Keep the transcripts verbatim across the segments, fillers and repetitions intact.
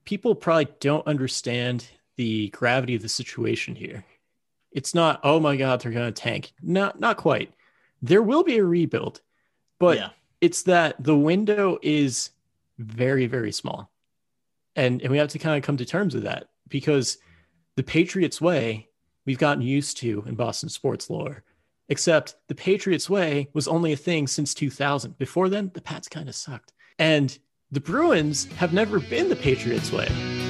people probably don't understand the gravity of the situation here. It's not, oh my God, they're going to tank. Not, not quite. There will be a rebuild, but Yeah. it's that the window is very, very small. And, and we have to kind of come to terms with that because the Patriots way we've gotten used to in Boston sports lore, except the Patriots way was only a thing since two thousand. Before then, the Pats kind of sucked. And the Bruins have never been the Patriots way.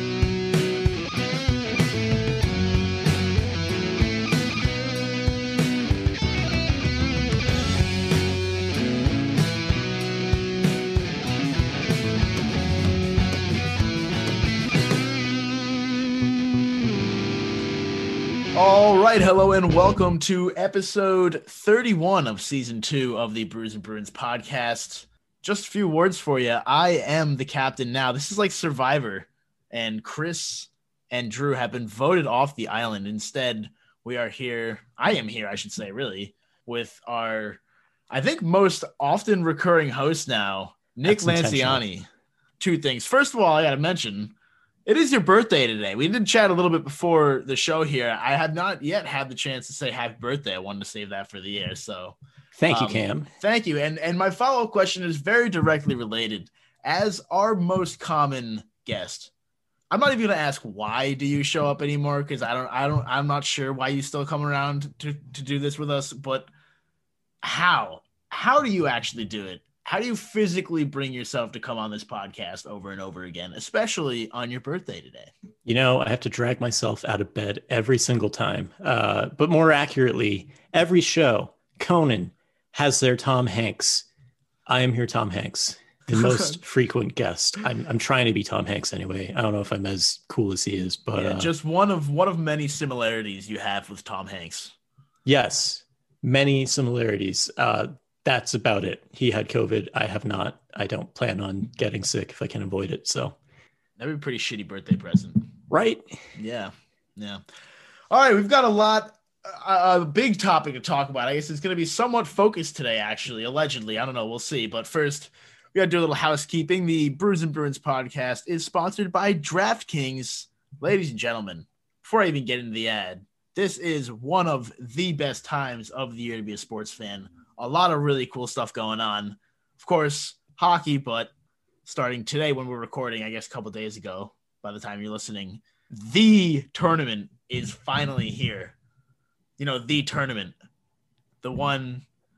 All right, hello and welcome to episode thirty-one of season two of the Brews and Bruins podcast. Just a few words for you. I am the captain now. This is like Survivor, and Chris and Drew have been voted off the island. Instead, we are here. I am here, I should say, really, with our, I think, most often recurring host now, Nick That's Lanciani. Two things. First of all, I got to mention, it is your birthday today. We did chat a little bit before the show here. I have not yet had the chance to say happy birthday. I wanted to save that for the air. So thank you, um, Cam. Thank you. And and my follow-up question is very directly related. As our most common guest, I'm not even going to ask why do you show up anymore, because I don't I don't I'm not sure why you still come around to to do this with us, but how? How do you actually do it? How do you physically bring yourself to come on this podcast over and over again, especially on your birthday today? You know, I have to drag myself out of bed every single time. Uh, but more accurately, every show, Conan has their Tom Hanks. I am here, Tom Hanks, the most frequent guest. I'm I'm trying to be Tom Hanks anyway. I don't know if I'm as cool as he is, but yeah, uh, just one of one of many similarities you have with Tom Hanks. Yes, many similarities. Uh, That's about it. He had COVID. I have not. I don't plan on getting sick if I can avoid it. So that'd be a pretty shitty birthday present. Right. Yeah. Yeah. All right. We've got a lot, a, a big topic to talk about. I guess it's going to be somewhat focused today, actually, allegedly. I don't know. We'll see. But first, we got to do a little housekeeping. The Brews and Bruins podcast is sponsored by DraftKings. Ladies and gentlemen, before I even get into the ad, this is one of the best times of the year to be a sports fan. A lot of really cool stuff going on. Of course, hockey, but starting today when we're recording, I guess a couple days ago, by the time you're listening, the tournament is finally here. You know, the tournament. The one,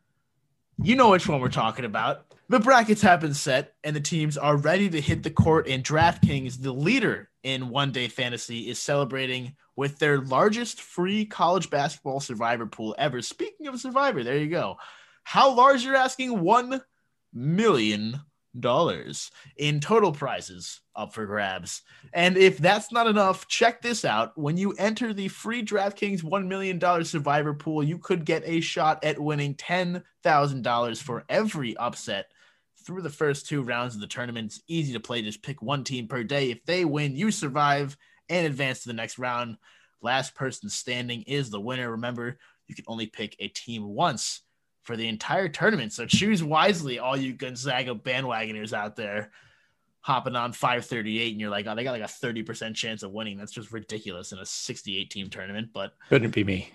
you know which one we're talking about. The brackets have been set, and the teams are ready to hit the court, and DraftKings, the leader in one-day fantasy, is celebrating with their largest free college basketball survivor pool ever. Speaking of survivor, there you go. How large, you're asking? One million dollars in total prizes up for grabs. And if that's not enough, check this out. When you enter the free DraftKings one million dollars survivor pool, you could get a shot at winning ten thousand dollars for every upset through the first two rounds of the tournament. It's easy to play. Just pick one team per day. If they win, you survive and advance to the next round. Last person standing is the winner. Remember, you can only pick a team once for the entire tournament. So choose wisely, all you Gonzaga bandwagoners out there hopping on five thirty-eight and you're like, oh, they got like a thirty percent chance of winning. That's just ridiculous in a sixty-eight team tournament, but couldn't be me.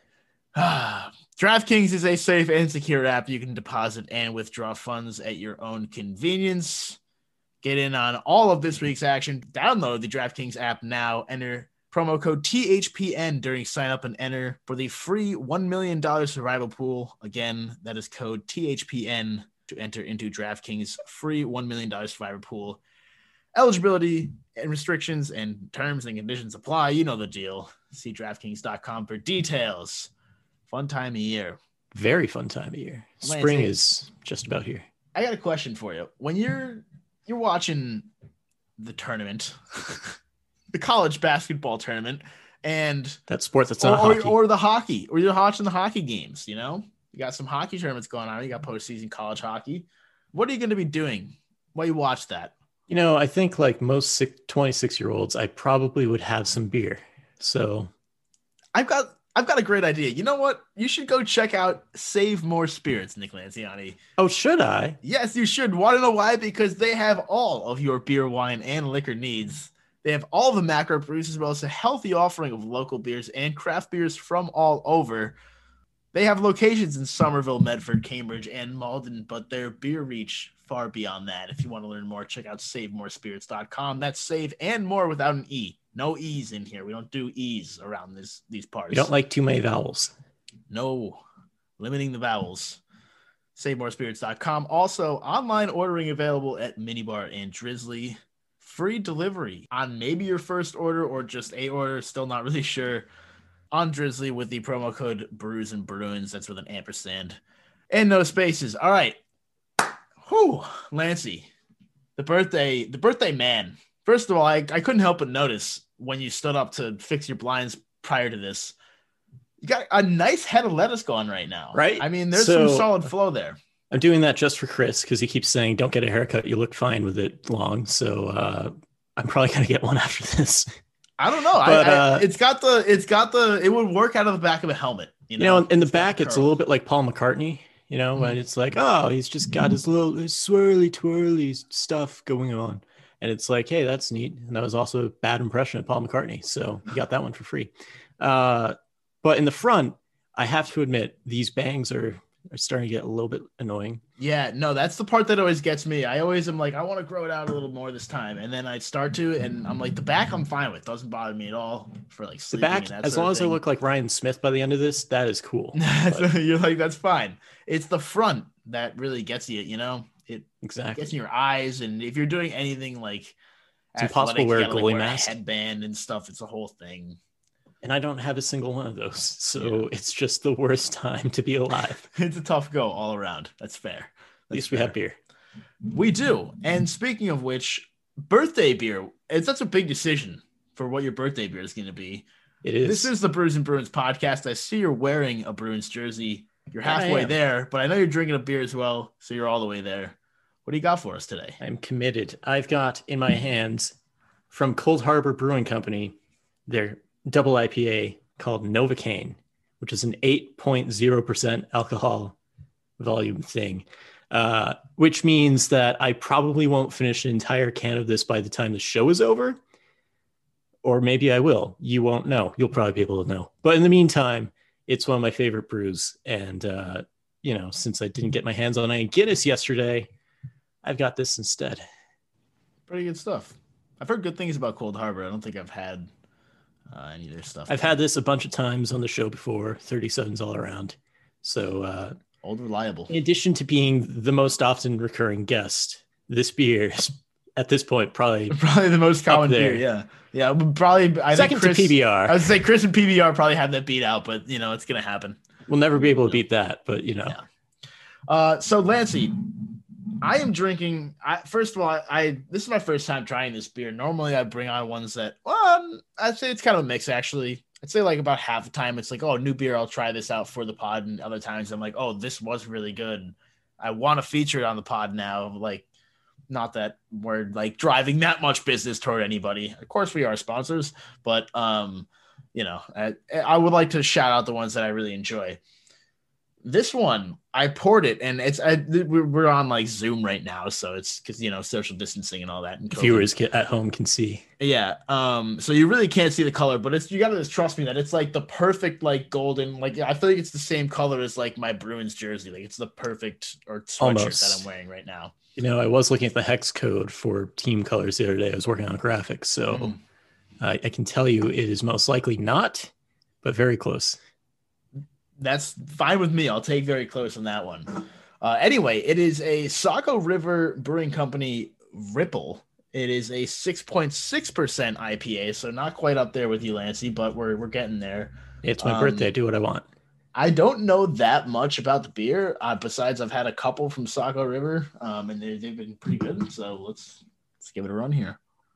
DraftKings is a safe and secure app. You can deposit and withdraw funds at your own convenience. Get in on all of this week's action. Download the DraftKings app now. Enter promo code T H P N during sign up and enter for the free one million dollars survival pool. Again, that is code T H P N to enter into DraftKings free one million dollars survivor pool. Eligibility and restrictions and terms and conditions apply. You know the deal. See DraftKings dot com for details. Fun time of year. Very fun time of year. Lance, Spring hey, is just about here. I got a question for you. When you're you're watching the tournament, the college basketball tournament, and that sport that's not or, hockey. or the hockey, or you're watching the hockey games, you know, you got some hockey tournaments going on. You got postseason college hockey. What are you going to be doing while you watch that? You know, I think like most twenty-six year olds, I probably would have some beer. So I've got, I've got a great idea. You know what? You should go check out Save More Spirits, Nick Lanciani. Oh, should I? Yes, you should. Want to know why? Because they have all of your beer, wine, and liquor needs. They have all the macro brews as well as a healthy offering of local beers and craft beers from all over. They have locations in Somerville, Medford, Cambridge, and Malden, but their beer reach far beyond that. If you want to learn more, check out save more spirits dot com. That's save and more without an E. No E's in here. We don't do E's around this these parts. We don't like too many vowels. No, limiting the vowels. save more spirits dot com. Also, online ordering available at Minibar and Drizzly. Free delivery on maybe your first order or just a order. Still not really sure. On Drizzly with the promo code Brews and Bruins. That's with an ampersand and no spaces. All right. Whew, Lancey, the birthday, the birthday man. First of all, I, I couldn't help but notice when you stood up to fix your blinds prior to this, you got a nice head of lettuce going right now. Right. I mean, there's so, some solid flow there. I'm doing that just for Chris because he keeps saying, don't get a haircut. You look fine with it long. So uh, I'm probably going to get one after this. I don't know. But, I, I, uh, it's got the, it's got the, it would work out of the back of a helmet. You know, you know in the it's back, it's a little bit like Paul McCartney, you know, mm-hmm. when it's like, oh, he's just got his little his swirly twirly stuff going on. And it's like, hey, that's neat. And that was also a bad impression of Paul McCartney. So you got that one for free. Uh, but in the front, I have to admit, these bangs are, are starting to get a little bit annoying. Yeah, no, that's the part that always gets me. I always am like, I want to grow it out a little more this time. And then I start to, and I'm like, the back I'm fine with. Doesn't bother me at all for like the back. As long as I look like Ryan Smith by the end of this, that is cool. You're like, that's fine. It's the front that really gets you, you know? It exactly gets in your eyes. And if you're doing anything like it's impossible to wear a goalie like, mask, a headband and stuff, it's a whole thing. And I don't have a single one of those. So yeah. It's just the worst time to be alive. It's a tough go all around. That's fair. That's At least fair. we have beer. We do. And speaking of which, birthday beer, it's that's a big decision for what your birthday beer is going to be. It is. This is the Brews and Bruins podcast. I see you're wearing a Bruins jersey. You're halfway there, but I know you're drinking a beer as well. So you're all the way there. What do you got for us today? I'm committed. I've got in my hands from Cold Harbor Brewing Company, their double I P A called Novocaine, which is an eight point oh percent alcohol volume thing, uh, which means that I probably won't finish an entire can of this by the time the show is over. Or maybe I will. You won't know. You'll probably be able to know. But in the meantime, it's one of my favorite brews. And, uh, you know, since I didn't get my hands on any Guinness yesterday, I've got this instead. Pretty good stuff. I've heard good things about Cold Harbor. I don't think I've had uh, any of their stuff. I've had this a bunch of times on the show before. thirty-sevens all around. So, uh, old reliable. In addition to being the most often recurring guest, this beer is at this point probably probably the most common beer. Yeah, yeah. Probably I second think Chris, to P B R. I would say Chris and P B R probably have that beat out, but you know it's gonna happen. We'll never be able to beat that, but you know. Yeah. Uh, so Lancey, I am drinking. I, first of all, I, I this is my first time trying this beer. Normally, I bring on ones that, well, I'd say it's kind of a mix. Actually, I'd say like about half the time it's like, oh, new beer. I'll try this out for the pod, and other times I'm like, oh, this was really good. I want to feature it on the pod now. Like, not that we're like driving that much business toward anybody. Of course, we are sponsors, but um, you know, I, I would like to shout out the ones that I really enjoy. This one, I poured it, and it's I, we're on like Zoom right now, so it's because you know social distancing and all that. And viewers at home can see. Yeah, um, so you really can't see the color, but it's you gotta just trust me that it's like the perfect like golden. Like I feel like it's the same color as like my Bruins jersey. Like it's the perfect or sweatshirt Almost. that I'm wearing right now. You know, I was looking at the hex code for team colors the other day. I was working on graphics, so mm. I, I can tell you it is most likely not, but very close. That's fine with me. I'll take very close on that one. Uh, anyway, it is a Saco River Brewing Company Ripple. It is a six point six percent I P A, so not quite up there with you, Lancey, but we're we're getting there. It's my um, birthday. I do what I want. I don't know that much about the beer. Uh, besides, I've had a couple from Saco River, um, and they, they've been pretty good. So let's let's give it a run here.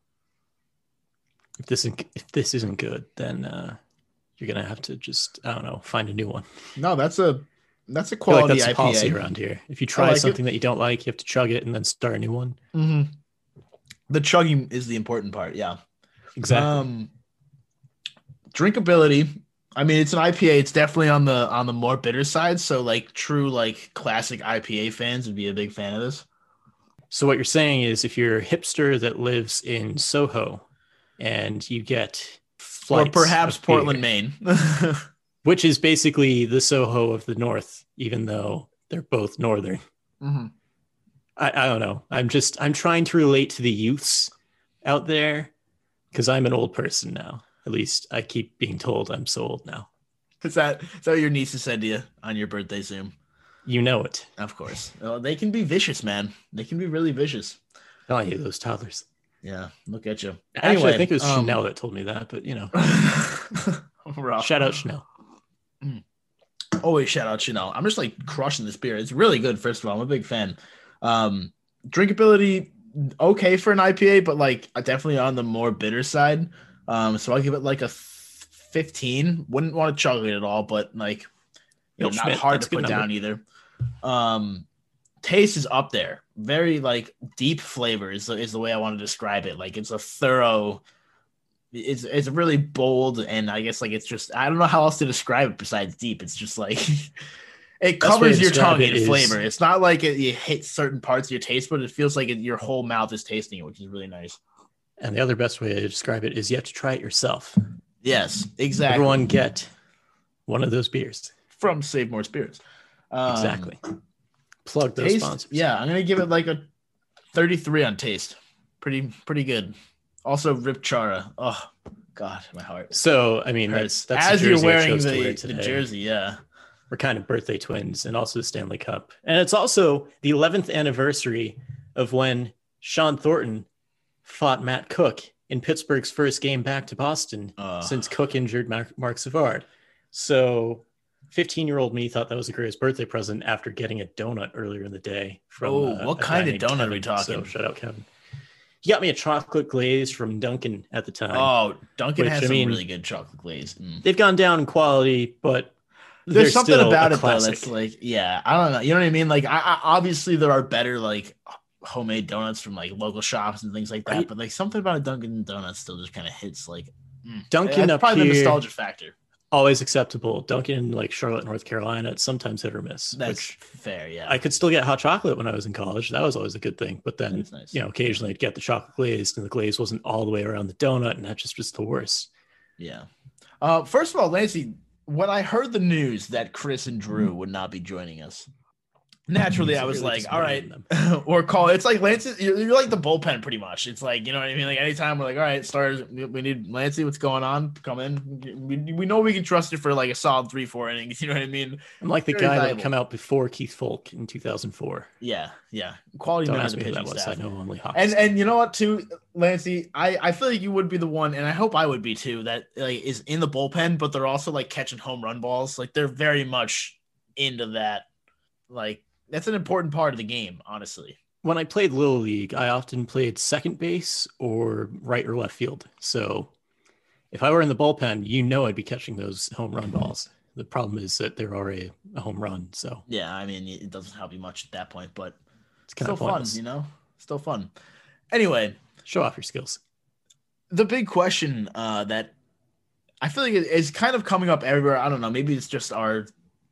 If this isn't if this isn't good, then. Uh... You're gonna have to just I don't know find a new one. No, that's a that's a quality like that's I P A. A policy around here. If you try like something it. that you don't like, you have to chug it and then start a new one. Mm-hmm. The chugging is the important part. Yeah, exactly. Um, drinkability. I mean, it's an I P A. It's definitely on the on the more bitter side. So, like true like classic I P A fans would be a big fan of this. So what you're saying is, if you're a hipster that lives in Soho, and you get or perhaps of Portland, beer, Maine, which is basically the Soho of the North, even though they're both northern. mm-hmm. I, I don't know. I'm just I'm trying to relate to the youths out there because I'm an old person now. At least I keep being told I'm so old now. Is that is that what your niece said to you on your birthday Zoom? You know it. Of course. Well, they can be vicious, man. They can be really vicious. Oh, I hate those toddlers. Yeah, look at you. Actually, Anyway, I think it was um, Chanel that told me that, but you know. Rough. Shout out Chanel. Always shout out Chanel. I'm just like crushing this beer. It's really good, first of all. I'm a big fan. Um, drinkability, okay for an I P A, but like definitely on the more bitter side. Um, so I'll give it like a fifteen. Wouldn't want to chug it at all, but like, you know, Nope, not Schmidt, hard that's to a good put number. down either. Um, taste is up there. Very like deep flavor is, is the way I want to describe it. Like it's a thorough, it's it's really bold, and I guess like it's just I don't know how else to describe it besides deep. It's just like it Best way covers to your describe tongue it in is- flavor. It's not like it, you hit certain parts of your taste, but it feels like it, your whole mouth is tasting it, which is really nice. And the other best way to describe it is you have to try it yourself. Yes, exactly. Everyone get one of those beers. From Save More Spirits. Um, Exactly. Plug those taste, sponsors. yeah, I'm gonna give it like a thirty-three on taste. Pretty pretty good. Also, Rip Chara. Oh God, my heart. So I mean, that's that's as the you're jersey I wearing chose to the, wear the today. jersey, yeah. We're kind of birthday twins, and also the Stanley Cup. And it's also the eleventh anniversary of when Sean Thornton fought Matt Cook in Pittsburgh's first game back to Boston Uh, since Cook injured Mark, Mark Savard. So fifteen-year-old me thought that was the greatest birthday present after getting a donut earlier in the day from Oh, uh, what a kind guy of named donut are Kevin. we talking? So shout out Kevin. He got me a chocolate glaze from Dunkin' at the time. Oh, Dunkin' Which, has I some mean, really good chocolate glaze. Mm. They've gone down in quality, but There's they're something still about a it classic. though that's like, yeah, I don't know. You know what I mean? Like, I, I obviously there are better like homemade donuts from like local shops and things like that, Right. but like something about a Dunkin' Donut still just kind of hits like mm. Dunkin' That's up probably here, the nostalgia factor. always acceptable. Dunkin' in like Charlotte, North Carolina, it's sometimes hit or miss. That's which fair, yeah. I could still get hot chocolate when I was in college. That was always a good thing. But then, That's nice. you know, occasionally I'd get the chocolate glazed, and the glaze wasn't all the way around the donut, and that just was the worst. Yeah. Uh, first of all, Lancey, when I heard the news that Chris and Drew would not be joining us, naturally It's I was really like, all right, disappointing in or call. It's like Lance, you're, you're like the bullpen pretty much. It's like, you know what I mean? Like anytime we're like, all right, stars, we need Lancey, what's going on? Come in. We, we know we can trust you for like a solid three, four innings. You know what I mean? I'm like the Very guy that valuable. would come out before Keith Folk in two thousand four. Yeah, yeah. Quality Don't man of ask the me who that pitching was. I staff. know only Hawks. And and you know what too, Lancey, I, I feel like you would be the one, and I hope I would be too, that like is in the bullpen, but they're also like catching home run balls. Like they're very much into that. Like that's an important part of the game, honestly. when I played Little League, I often played second base or right or left field. So if I were in the bullpen, you know I'd be catching those home run balls. The problem is that they're already a home run. So Yeah, I mean it doesn't help you much at that point, but it's kind still of fun, pointless. you know? Still fun. Anyway, Show off your skills. the big question uh, that I feel like it is kind of coming up everywhere. I don't know. Maybe it's just our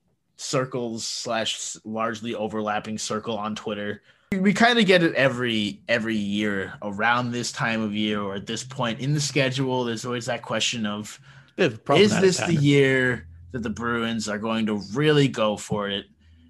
circles slash largely overlapping circle on Twitter. We kind of get it every every year around this time of year or at this point in the schedule. There's always that question of, Bit of a is problematic this pattern. the year that the Bruins are going to really go for it?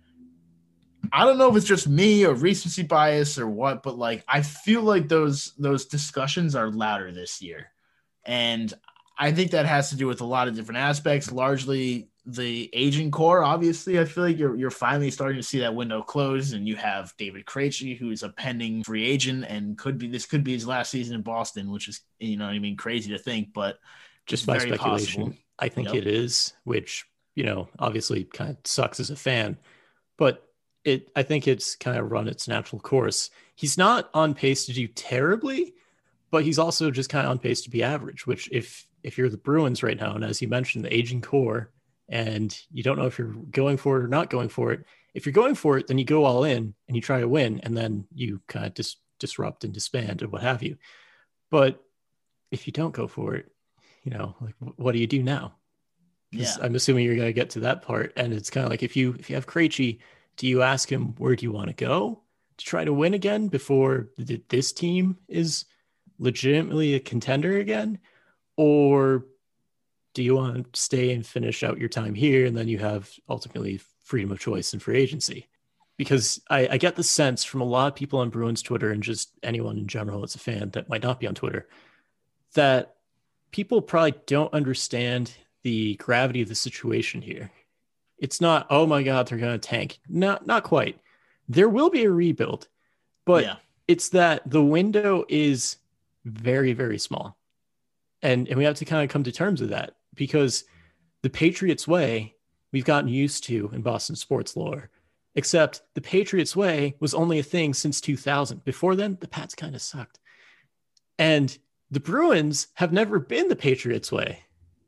I don't know if it's just me or recency bias or what, but like I feel like those those discussions are louder this year. And I think that has to do with a lot of different aspects, largely the aging core. Obviously, I feel like you're you're finally starting to see that window close, and you have David Krejci, who is a pending free agent and could be this could be his last season in Boston, which is, you know what I mean, crazy to think, but Just it's by very speculation, possible. I think Yep. it is, which, you know, obviously kind of sucks as a fan, but it, I think it's kind of run its natural course. He's not on pace to do terribly, but he's also just kind of on pace to be average, which if, if you're the Bruins right now, and as you mentioned, the aging core, and you don't know if you're going for it or not going for it. If you're going for it, then you go all in and you try to win, and then you kind of dis- disrupt and disband and what have you. But if you don't go for it, you know, like what do you do now? 'Cause Yeah. I'm assuming you're going to get to that part, and it's kind of like if you if you have Krejci, do you ask him where do you want to go to try to win again before th- this team is legitimately a contender again? Or do you want to stay and finish out your time here and then you have ultimately freedom of choice and free agency? Because I, I get the sense from a lot of people on Bruins Twitter and just anyone in general that's a fan that might not be on Twitter that people probably don't understand the gravity of the situation here. It's not, oh my God, they're going to tank. Not, not quite. There will be a rebuild, but yeah. It's that the window is very, very small. And, and we have to kind of come to terms with that because the Patriots way we've gotten used to in Boston sports lore, except the Patriots way was only a thing since two thousand. Before then, the Pats kind of sucked. And the Bruins have never been the Patriots way.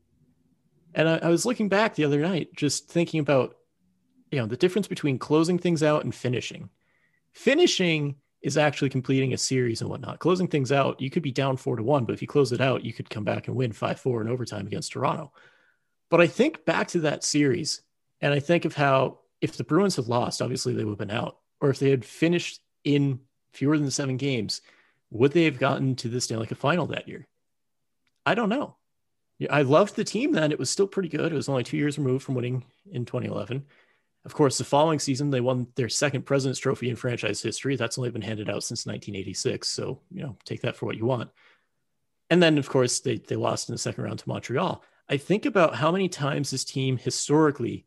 And I, I was looking back the other night, just thinking about, you know, the difference between closing things out and finishing. Finishing is actually completing a series and whatnot. Closing things out, you could be down four to one, but if you close it out, you could come back and win five four in overtime against Toronto. But I think back to that series, and I think of how if the Bruins had lost, obviously they would have been out. Or if they had finished in fewer than seven games, would they have gotten to the Stanley Cup final that year? I don't know. I loved the team then. It was still pretty good. It was only two years removed from winning in twenty eleven. Of course, the following season, they won their second President's Trophy in franchise history. That's only been handed out since nineteen eighty-six. So, you know, take that for what you want. And then, of course, they, they lost in the second round to Montreal. I think about how many times this team historically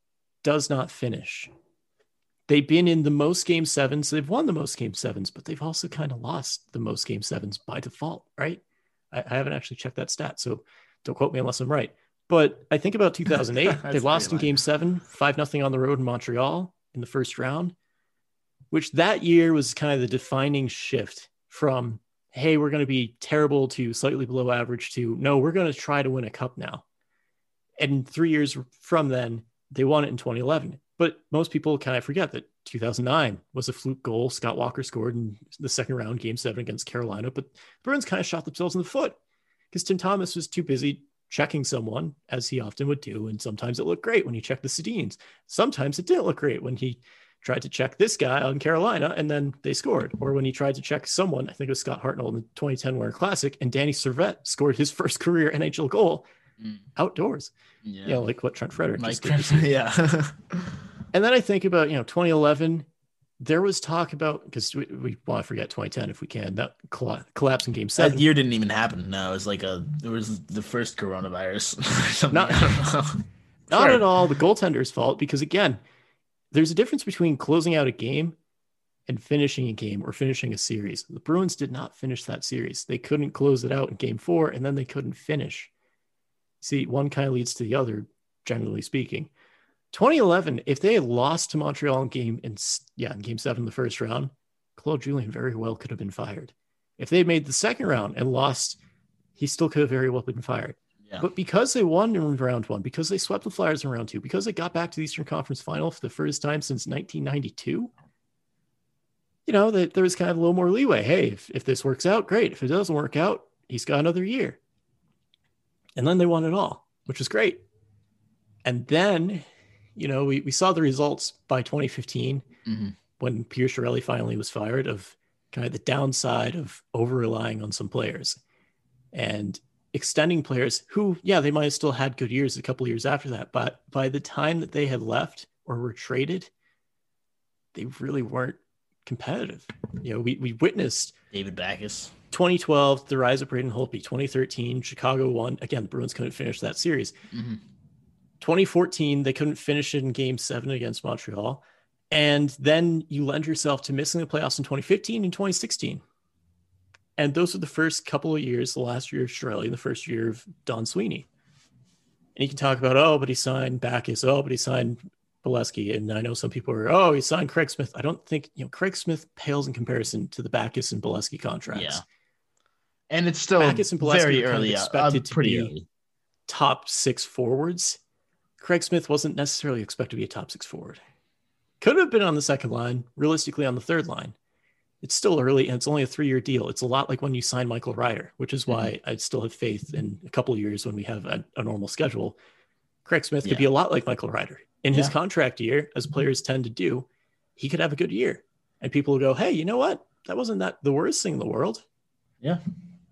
does not finish. They've been in the most game sevens. They've won the most game sevens, but they've also kind of lost the most game sevens by default, right? I, I haven't actually checked that stat, so don't quote me unless I'm right. But I think about two thousand eight, they lost in game seven, five nothing on the road in Montreal in the first round, which that year was kind of the defining shift from, hey, we're going to be terrible to slightly below average to, no, we're going to try to win a cup now. And three years from then, they won it in twenty eleven. But most people kind of forget that two thousand nine was a fluke goal. Scott Walker scored in the second round, game seven against Carolina. But Bruins kind of shot themselves in the foot because Tim Thomas was too busy checking someone, as he often would do. And sometimes it looked great when he checked the Sedins. Sometimes it didn't look great when he tried to check this guy on Carolina and then they scored. Or when he tried to check someone, I think it was Scott Hartnell in the twenty ten Winter Classic, and Danny Servette scored his first career N H L goal mm. outdoors. Yeah. You know, like what Trent Frederic like just did. Yeah. And then I think about, you know, twenty eleven, there was talk about, because we, we want to forget twenty ten if we can, that coll- collapse in game seven. That year didn't even happen. No, it was like a, it was the first coronavirus. Not, not at all the goaltender's fault, because again, there's a difference between closing out a game and finishing a game or finishing a series. The Bruins did not finish that series. They couldn't close it out in game four, and then they couldn't finish. See, one kind of leads to the other, generally speaking. twenty eleven, if they had lost to Montreal in game in yeah in game seven, the first round, Claude Julien very well could have been fired. If they had made the second round and lost, he still could have very well been fired. Yeah. But because they won in round one, because they swept the Flyers in round two, because they got back to the Eastern Conference Final for the first time since nineteen ninety-two, you know, that there was kind of a little more leeway. Hey, if, if this works out, great. If it doesn't work out, he's got another year. And then they won it all, which was great. And then, you know, we, we saw the results by twenty fifteen mm-hmm. when Pierre Chiarelli finally was fired, of kind of the downside of over-relying on some players and extending players who, yeah, they might have still had good years a couple of years after that. But by the time that they had left or were traded, they really weren't competitive. You know, we, we witnessed David Backes. twenty twelve, the rise of Braden Holtby. twenty thirteen, Chicago won. Again, the Bruins couldn't finish that series. Mm-hmm. twenty fourteen, they couldn't finish it in game seven against Montreal. And then you lend yourself to missing the playoffs in twenty fifteen and twenty sixteen. And those are the first couple of years, the last year of Chiarelli, the first year of Don Sweeney. And you can talk about, oh, but he signed Backes. Oh, but he signed Bolesky. And I know some people are, oh, he signed Craig Smith. I don't think, you know, Craig Smith pales in comparison to the Backes and Bolesky contracts. Yeah. And it's still Backes and Bolesky very early, expected uh, pretty to be early. Top six forwards. Craig Smith wasn't necessarily expected to be a top six forward. Could have been on the second line, realistically on the third line. It's still early, and it's only a three-year deal. It's a lot like when you sign Michael Ryder, which is why mm-hmm. I still have faith in a couple of years when we have a, a normal schedule. Craig Smith could yeah. be a lot like Michael Ryder. In yeah. his contract year, as players tend to do, he could have a good year. And people will go, hey, you know what? That wasn't that the worst thing in the world. Yeah.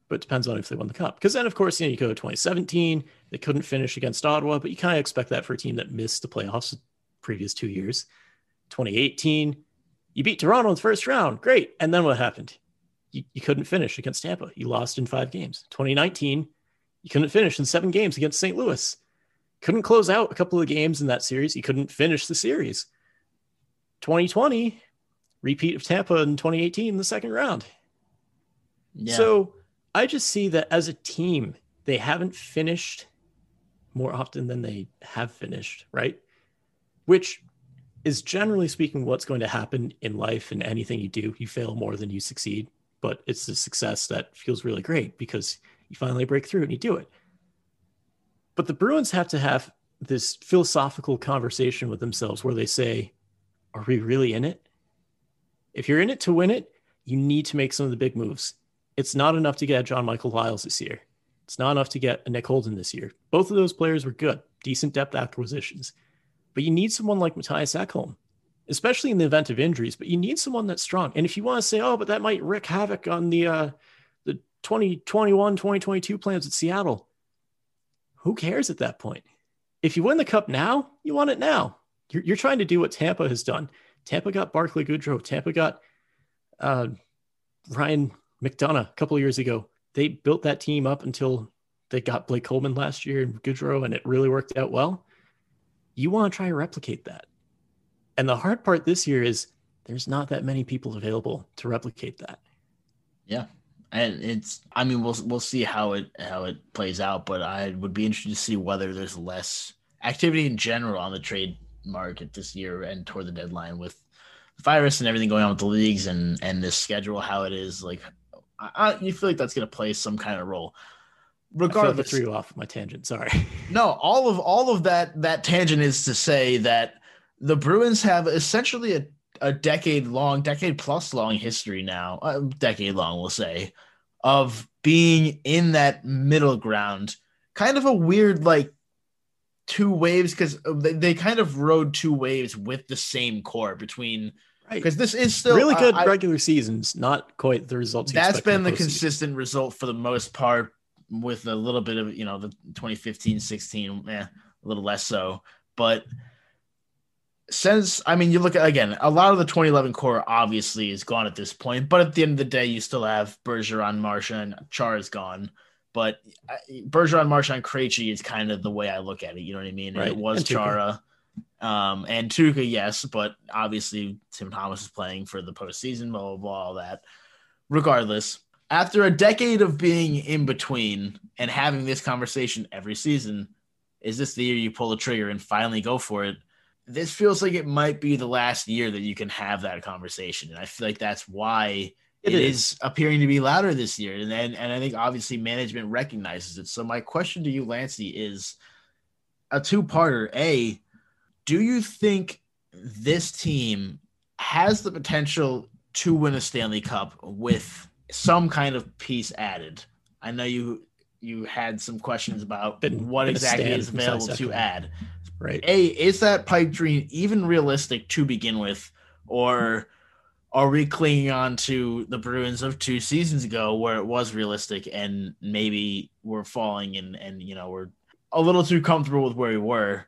but it depends on if they won the cup. Because then, of course, you know, you go to twenty seventeen, they couldn't finish against Ottawa, but you kind of expect that for a team that missed the playoffs the previous two years. twenty eighteen, you beat Toronto in the first round. Great. And then what happened? You, you couldn't finish against Tampa. You lost in five games. twenty nineteen, you couldn't finish in seven games against Saint Louis. Couldn't close out a couple of games in that series. You couldn't finish the series. twenty twenty, repeat of Tampa in twenty eighteen in the second round. Yeah. So I just see that as a team, they haven't finished more often than they have finished, right? Which is generally speaking what's going to happen in life and anything you do. You fail more than you succeed, but it's the success that feels really great because you finally break through and you do it. But the Bruins have to have this philosophical conversation with themselves where they say, are we really in it? If you're in it to win it, you need to make some of the big moves. It's not enough to get John Michael Liles this year. It's not enough to get a Nick Holden this year. Both of those players were good, decent depth acquisitions. But you need someone like Matthias Ekholm, especially in the event of injuries, but you need someone that's strong. And if you want to say, oh, but that might wreak havoc on the uh, the twenty twenty-one twenty twenty-two plans at Seattle, who cares at that point? If you win the cup now, you want it now. You're, you're trying to do what Tampa has done. Tampa got Barclay Goodrow. Tampa got uh, Ryan McDonough a couple of years ago. They built that team up until they got Blake Coleman last year and Goodrow, and it really worked out well. You want to try and replicate that. And the hard part this year is there's not that many people available to replicate that. Yeah. And it's, I mean, we'll, we'll see how it, how it plays out, but I would be interested to see whether there's less activity in general on the trade market this year and toward the deadline with the virus and everything going on with the leagues and, and this schedule, how it is. Like, I, I, you feel like that's going to play some kind of role. Regardless, I feel like I threw you off my tangent. Sorry. No, all of all of that that tangent is to say that the Bruins have essentially a, a decade long, decade plus long history now, a decade long, we'll say, of being in that middle ground. Kind of a weird like two waves because they, they kind of rode two waves with the same core between. Because this is still really good uh, regular I, seasons, not quite the results. That's been the consistent result for the most part, with a little bit of, you know, the twenty fifteen sixteen, eh, a little less so. But since, I mean, you look at, again, a lot of the twenty eleven core obviously is gone at this point. But at the end of the day, you still have Bergeron, Marchand, Char is gone. But Bergeron, Marchand, Krejci is kind of the way I look at it. You know what I mean? Right. It was Chara. Um, and Tuukka, yes, but obviously Tim Thomas is playing for the postseason, blah, blah, blah, all that. Regardless, after a decade of being in between and having this conversation every season, is this the year you pull the trigger and finally go for it? This feels like it might be the last year that you can have that conversation. And I feel like that's why it, it is. is appearing to be louder this year. And, and, and I think obviously management recognizes it. So my question to you, Lancey, is a two-parter. A, do you think this team has the potential to win a Stanley Cup with some kind of piece added? I know you you had some questions about been, what been exactly is available to add. Right. A, is that pipe dream even realistic to begin with, or are we clinging on to the Bruins of two seasons ago where it was realistic and maybe we're falling and and you know we're a little too comfortable with where we were?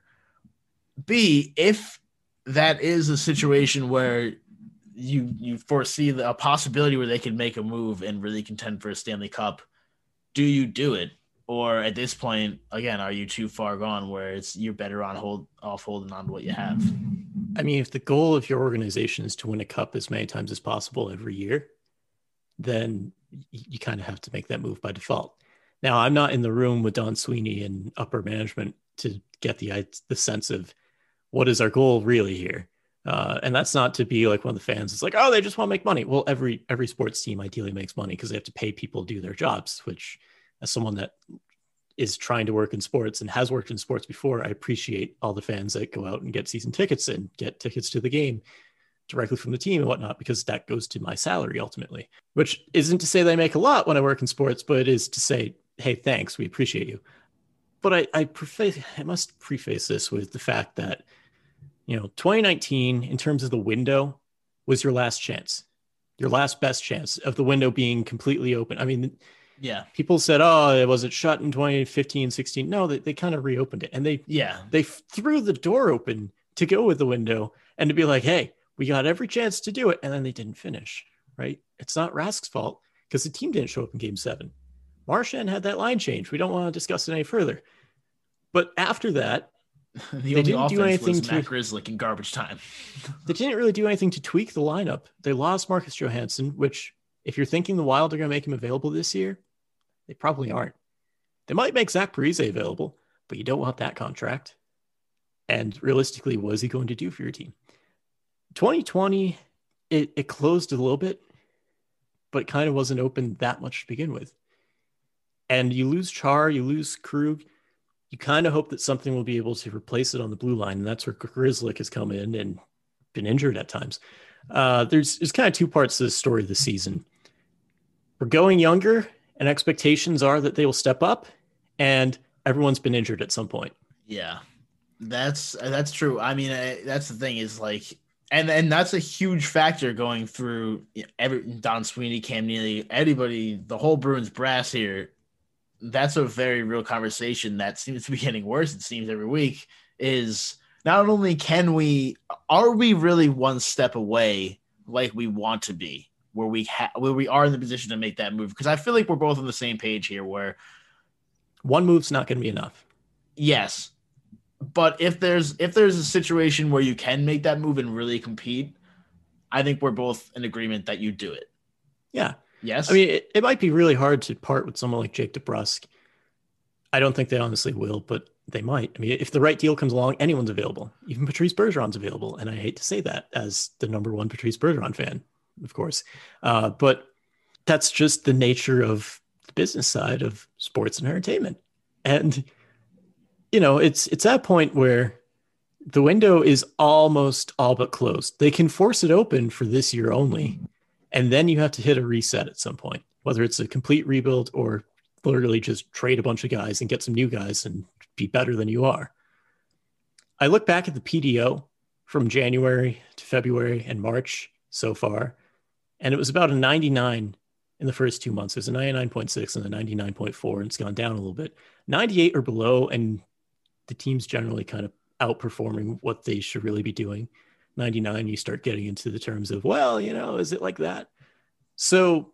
B, if that is a situation where you you foresee the, a possibility where they can make a move and really contend for a Stanley Cup, do you do it? Or at this point, again, are you too far gone where it's you're better on hold off holding on to what you have? I mean, if the goal of your organization is to win a cup as many times as possible every year, then you, you kind of have to make that move by default. Now, I'm not in the room with Don Sweeney and upper management to get the the sense of what is our goal really here. Uh, and that's not to be like one of the fans. It's like, oh, they just want to make money. Well, every every sports team ideally makes money because they have to pay people to do their jobs, which as someone that is trying to work in sports and has worked in sports before, I appreciate all the fans that go out and get season tickets and get tickets to the game directly from the team and whatnot, because that goes to my salary ultimately, which isn't to say they make a lot when I work in sports, but it is to say, hey, thanks, we appreciate you. But I, I, preface, I must preface this with the fact that, you know, twenty nineteen, in terms of the window, was your last chance, your last best chance of the window being completely open. I mean, Yeah. People said, oh, it was it shut in twenty fifteen, sixteen. No, they, they kind of reopened it. And they Yeah. they threw the door open to go with the window and to be like, hey, we got every chance to do it. And then they didn't finish, right? It's not Rask's fault because the team didn't show up in game seven. Marchand had that line change. We don't want to discuss it any further. But after that, the they only didn't do anything was to Matt Grzelcyk in garbage time. They didn't really do anything to tweak the lineup. They lost Marcus Johansson, which if you're thinking the Wild are going to make him available this year, they probably aren't. They might make Zach Parise available, but you don't want that contract. And realistically, what is he going to do for your team? twenty twenty, it, it closed a little bit, but kind of wasn't open that much to begin with. And you lose Char, you lose Krug. You kind of hope that something will be able to replace it on the blue line. And that's where Grzelcyk has come in and been injured at times. Uh, there's, there's kind of two parts to the story of the season. We're going younger, and expectations are that they will step up, and everyone's been injured at some point. Yeah, that's that's true. I mean, I, that's the thing is like, and and that's a huge factor going through every Don Sweeney, Cam Neely, everybody, the whole Bruins brass here. That's a very real conversation that seems to be getting worse. It seems every week is not only can we, are we really one step away like we want to be, where we ha- where we are in the position to make that move? Because I feel like we're both on the same page here where one move's not going to be enough. Yes. But if there's, if there's a situation where you can make that move and really compete, I think we're both in agreement that you do it. Yeah. Yes. I mean, it, it might be really hard to part with someone like Jake DeBrusk. I don't think they honestly will, but they might. I mean, if the right deal comes along, anyone's available. Even Patrice Bergeron's available. And I hate to say that as the number one Patrice Bergeron fan, of course. Uh, but that's just the nature of the business side of sports and entertainment. And, you know, it's it's at a point where the window is almost all but closed. They can force it open for this year only. And then you have to hit a reset at some point, whether it's a complete rebuild or literally just trade a bunch of guys and get some new guys and be better than you are. I look back at the P D O from January to February and March so far, and it was about a ninety-nine in the first two months. There's a ninety-nine point six and a ninety-nine point four, and it's gone down a little bit. ninety-eight or below, and the team's generally kind of outperforming what they should really be doing. ninety-nine, you start getting into the terms of, well, you know, is it like that? So,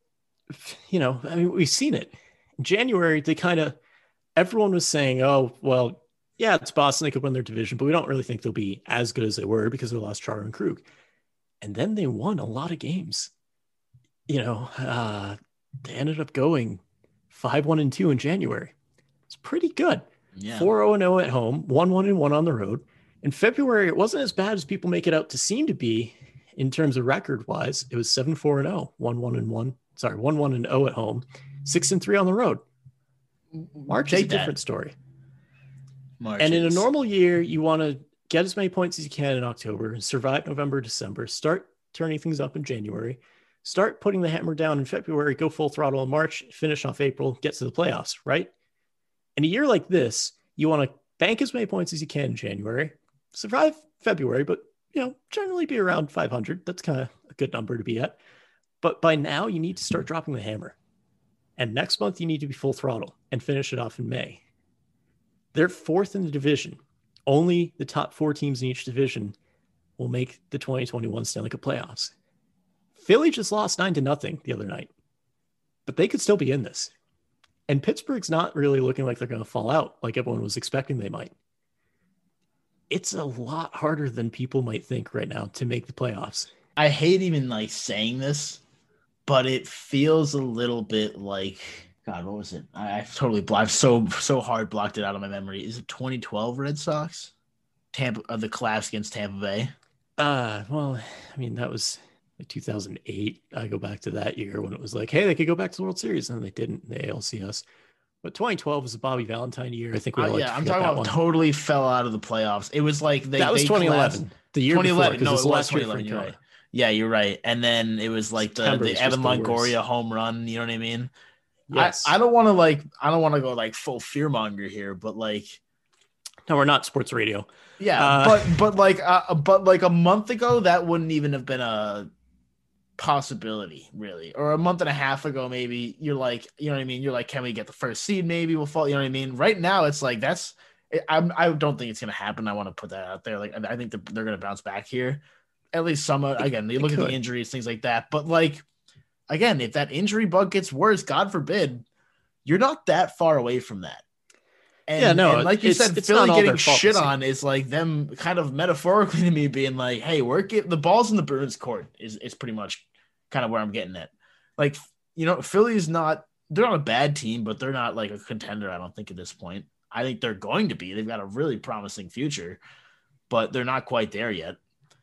you know, I mean, we've seen it. In January, they kind of, everyone was saying, oh, well, yeah, it's Boston. They could win their division, but we don't really think they'll be as good as they were because they lost Chara and Krug. And then they won a lot of games. You know, uh, they ended up going five one and two in January. It's pretty good. Yeah. four oh and oh at home, one one and one on the road. In February, it wasn't as bad as people make it out to seem to be in terms of record wise. It was seven four and oh, one one and one. Sorry, one one and oh at home, six and three on the road. March Take is a that. different story. March and is. in a normal year, you want to get as many points as you can in October, survive November, December, start turning things up in January, start putting the hammer down in February, go full throttle in March, finish off April, get to the playoffs, right? In a year like this, you want to bank as many points as you can in January, survive February, but, you know, generally be around five hundred. That's kind of a good number to be at. But by now, you need to start dropping the hammer. And next month, you need to be full throttle and finish it off in May. They're fourth in the division. Only the top four teams in each division will make the twenty twenty-one Stanley Cup playoffs. Philly just lost nine to nothing the other night, but they could still be in this. And Pittsburgh's not really looking like they're going to fall out like everyone was expecting they might. It's a lot harder than people might think right now to make the playoffs. I hate even like saying this, but it feels a little bit like, God, what was it? I, I've totally blocked so so hard blocked it out of my memory. Is it twenty twelve Red Sox? Tampa, uh, the collapse against Tampa Bay. Uh, well, I mean that was like two thousand eight. I go back to that year when it was like, hey, they could go back to the World Series, and they didn't. The A L C S. But twenty twelve was the Bobby Valentine year. I think we all uh, yeah, I'm talking about one. Totally fell out of the playoffs. It was like they that was they twenty eleven. Collapsed. The year twenty eleven. before, No, it was twenty eleven. You're right. Yeah, you're right. And then it was like the, the Evan Longoria home run. You know what I mean? Yes. I, I don't want to like. I don't want to go like full fearmonger here, but like. No, we're not sports radio. Yeah, uh, but but like uh, but like a month ago, that wouldn't even have been a possibility, really. Or a month and a half ago, maybe you're like, you know what I mean? You're like, can we get the first seed? Maybe we'll fall. You know what I mean? Right now, it's like that's. I'm. I don't think it's gonna happen. I want to put that out there. Like, I think they're, they're gonna bounce back here. At least some. Again, they look at the injuries, things like that. But like, again, if that injury bug gets worse, God forbid, you're not that far away from that. And, yeah, no, and like you it's, said, it's Philly getting shit on is like them kind of metaphorically to me being like, hey, we're getting the ball's in the Bruins court is, is pretty much kind of where I'm getting at. Like, you know, Philly's not, they're not a bad team, but they're not like a contender, I don't think, at this point. I think they're going to be. They've got a really promising future, but they're not quite there yet.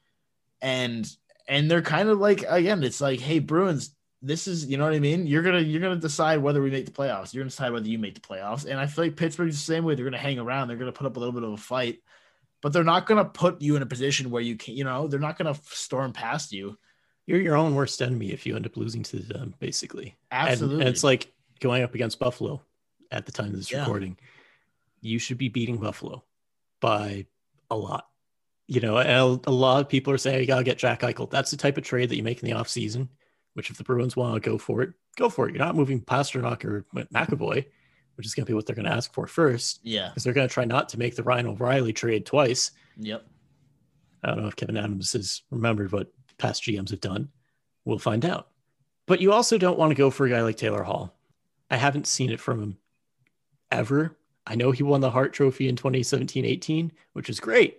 And and they're kind of like, again, it's like, hey, Bruins, this is, you know what I mean? You're gonna you're gonna decide whether we make the playoffs. You're gonna decide whether you make the playoffs. And I feel like Pittsburgh's the same way. They're gonna hang around. They're gonna put up a little bit of a fight, but they're not gonna put you in a position where you can, you know, they're not gonna storm past you. You're your own worst enemy if you end up losing to them, basically. Absolutely. And, and it's like going up against Buffalo at the time of this yeah. recording. You should be beating Buffalo by a lot. You know, a lot of people are saying you gotta get Jack Eichel. That's the type of trade that you make in the offseason. Which if the Bruins want to go for it, go for it. You're not moving Pastrnak or McAvoy, which is going to be what they're going to ask for first. Yeah. Because they're going to try not to make the Ryan O'Reilly trade twice. Yep. I don't know if Kevin Adams has remembered what past G Ms have done. We'll find out. But you also don't want to go for a guy like Taylor Hall. I haven't seen it from him ever. I know he won the Hart Trophy in twenty seventeen eighteen, which is great.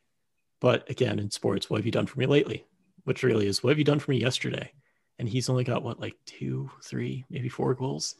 But again, in sports, what have you done for me lately? Which really is, what have you done for me yesterday? And he's only got, what, like two, three, maybe four goals?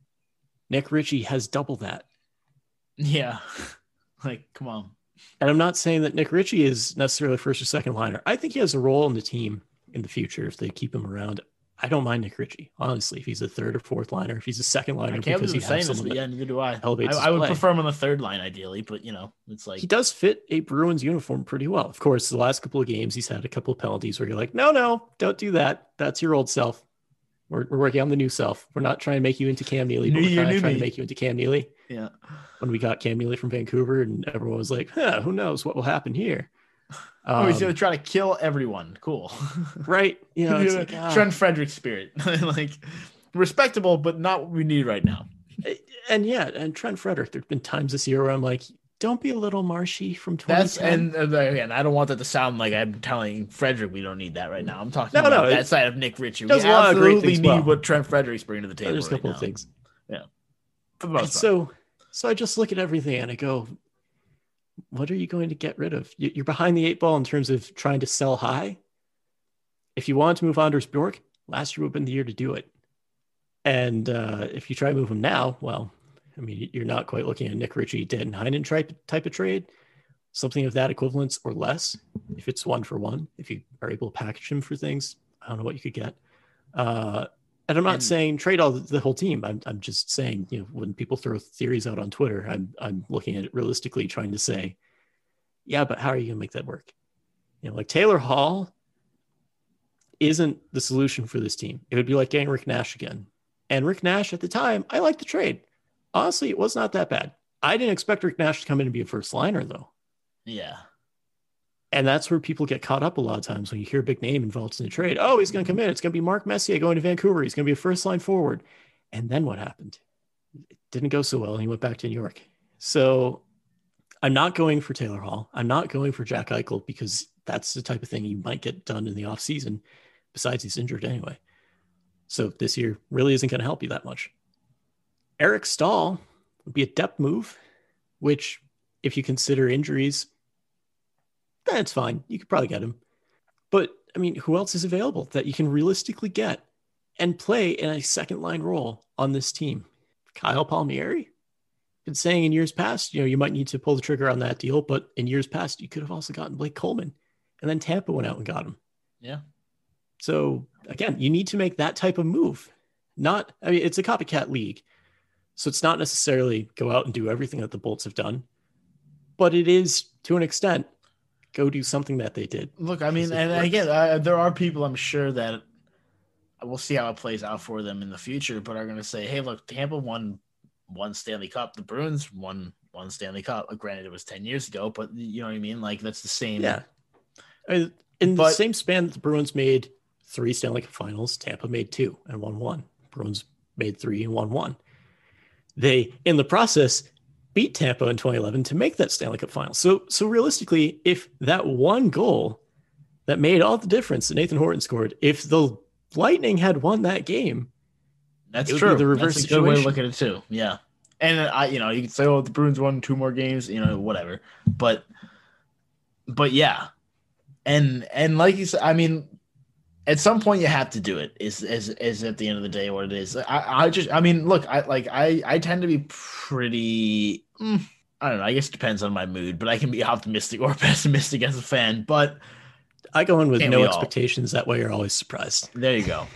Nick Ritchie has double that. Yeah. Like, come on. And I'm not saying that Nick Ritchie is necessarily first or second liner. I think he has a role in the team in the future if they keep him around. I don't mind Nick Ritchie, honestly, if he's a third or fourth liner. If he's a second liner, I can't because believe he saying this, but yeah, neither do I. I, I would play. prefer him on the third line, ideally, but, you know, it's like... He does fit a Bruins uniform pretty well. Of course, the last couple of games, he's had a couple of penalties where you're like, no, no, don't do that. That's your old self. We're, we're working on the new self. We're not trying to make you into Cam Neely, but new we're year, kind of trying me. to make you into Cam Neely. Yeah. When we got Cam Neely from Vancouver and everyone was like, huh, who knows what will happen here? Um, oh, he's going to try to kill everyone. Cool. Right. You know, it's like, ah. Trent Frederick spirit. Like, respectable, but not what we need right now. And yeah, and Trent Frederick, there's been times this year where I'm like, don't be a little Marshy from twenty ten. That's and uh, again, I don't want that to sound like I'm telling Frederick we don't need that right now. I'm talking no, about no, that side of Nick Ritchie. We does a lot of great absolutely things need well. what Trent Frederick's bringing to the table. There's a right couple now. of things. Yeah. For the most part. So, so I just look at everything and I go, what are you going to get rid of? You're behind the eight ball in terms of trying to sell high. If you wanted to move Anders Bjork, last year would have been the year to do it. And uh, if you try to move him now, well, I mean, you're not quite looking at Nick Ritchie, Dan Heinen type, type of trade, something of that equivalence or less. If it's one for one, if you are able to package him for things, I don't know what you could get. Uh, and I'm not and, saying trade all the, the whole team. I'm, I'm just saying, you know, when people throw theories out on Twitter, I'm, I'm looking at it realistically, trying to say, yeah, but how are you going to make that work? You know, like Taylor Hall isn't the solution for this team. It would be like getting Rick Nash again. And Rick Nash at the time, I liked the trade. Honestly, it was not that bad. I didn't expect Rick Nash to come in and be a first liner, though. Yeah. And that's where people get caught up a lot of times when you hear a big name involved in a trade. Oh, he's going to come in. It's going to be Mark Messier going to Vancouver. He's going to be a first line forward. And then what happened? It didn't go so well. And he went back to New York. So I'm not going for Taylor Hall. I'm not going for Jack Eichel because that's the type of thing you might get done in the offseason. Besides, he's injured anyway. So this year really isn't going to help you that much. Eric Stahl would be a depth move, which if you consider injuries, that's fine. You could probably get him. But, I mean, who else is available that you can realistically get and play in a second line role on this team? Kyle Palmieri? Been saying in years past, you know, you might need to pull the trigger on that deal, but in years past, you could have also gotten Blake Coleman. And then Tampa went out and got him. Yeah. So, again, you need to make that type of move. Not, I mean, it's a copycat league. So it's not necessarily go out and do everything that the Bolts have done, but it is, to an extent, go do something that they did. Look, I mean, and again, uh, there are people I'm sure that we'll see how it plays out for them in the future, but are going to say, hey, look, Tampa won one Stanley Cup. The Bruins won one Stanley Cup. Granted, it was ten years ago, but you know what I mean? Like, that's the same. Yeah. I mean, in but, the same span that the Bruins made three Stanley Cup finals. Tampa made two and won one. Bruins made three and won one. They, in the process, beat Tampa in twenty eleven to make that Stanley Cup final. So, so realistically, if that one goal that made all the difference that Nathan Horton scored, if the Lightning had won that game, that's it would true. be the reverse That's a situation. good way to look at it too. Yeah. And I, you know, you could say, "Oh, the Bruins won two more games," you know, whatever. But, but yeah, and and like you said, I mean, at some point you have to do it. Is is is at the end of the day what it is. I I just, I mean, look, I like I I tend to be pretty. Mm, I don't know. I guess it depends on my mood, but I can be optimistic or pessimistic as a fan. But I go in with can't no we all? expectations. That way, you're always surprised. There you go.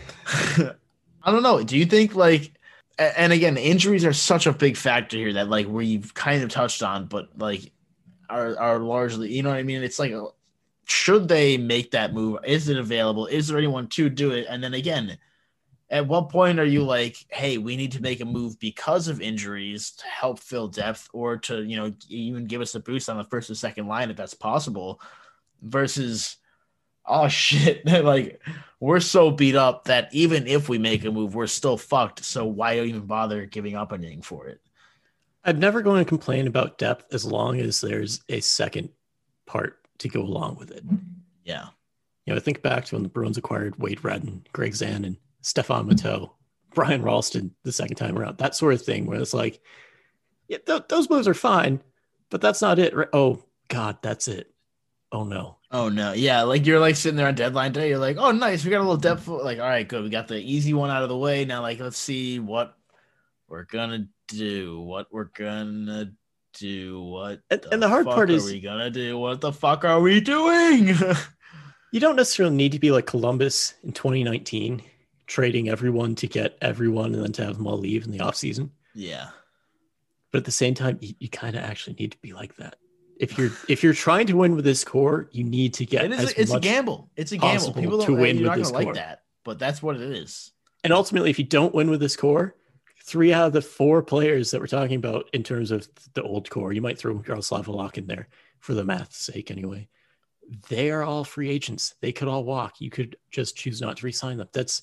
I don't know. Do you think like? And again, injuries are such a big factor here that like we've kind of touched on, but like are are largely, you know what I mean? It's like, should they make that move? Is it available? Is there anyone to do it? And then again, at what point are you like, hey, we need to make a move because of injuries to help fill depth or to, you know, even give us a boost on the first or second line if that's possible versus, oh shit, like we're so beat up that even if we make a move, we're still fucked. So why even bother giving up anything for it? I'm never going to complain about depth as long as there's a second part to go along with it. Yeah. You know, think back to when the Bruins acquired Wade Redden, Greg Zan, and Stefan Matteau, Brian Ralston the second time around, that sort of thing where it's like, yeah, th- those moves are fine, but that's not it. Right? Oh God, that's it. Oh no. Oh no. Yeah. Like you're like sitting there on deadline day. You're like, oh, nice. We got a little depth. Like, all right, good. We got the easy one out of the way. Now, like, let's see what we're going to do. What we're going to do. What and the, and the hard fuck part are is we going to do? What the fuck are we doing? You don't necessarily need to be like Columbus in twenty nineteen, trading everyone to get everyone and then to have them all leave in the offseason. Yeah. But at the same time, you, you kind of actually need to be like that. If you're if you're trying to win with this core, you need to get It is. as A, it's a much gamble. It's a gamble. possible People to don't. win You're with not this gonna core. like that, but that's what it is. And ultimately, if you don't win with this core, three out of the four players that we're talking about in terms of the old core, you might throw Jaroslav Halak in there for the math's sake anyway. They are all free agents. They could all walk. You could just choose not to re-sign them. That's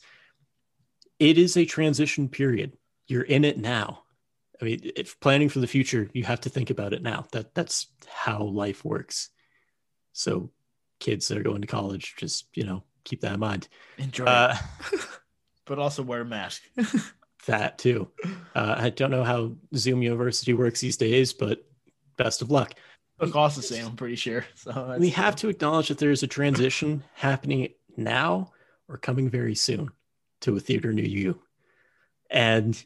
it is a transition period. You're in it now. I mean, if planning for the future, you have to think about it now. That that's how life works. So kids that are going to college, just, you know, keep that in mind. Enjoy Uh, it. But also wear a mask. that too. Uh, I don't know how Zoom University works these days, but best of luck. It costs the same, I'm pretty sure. So We have to acknowledge that there's a transition happening now or coming very soon to a theater near you. And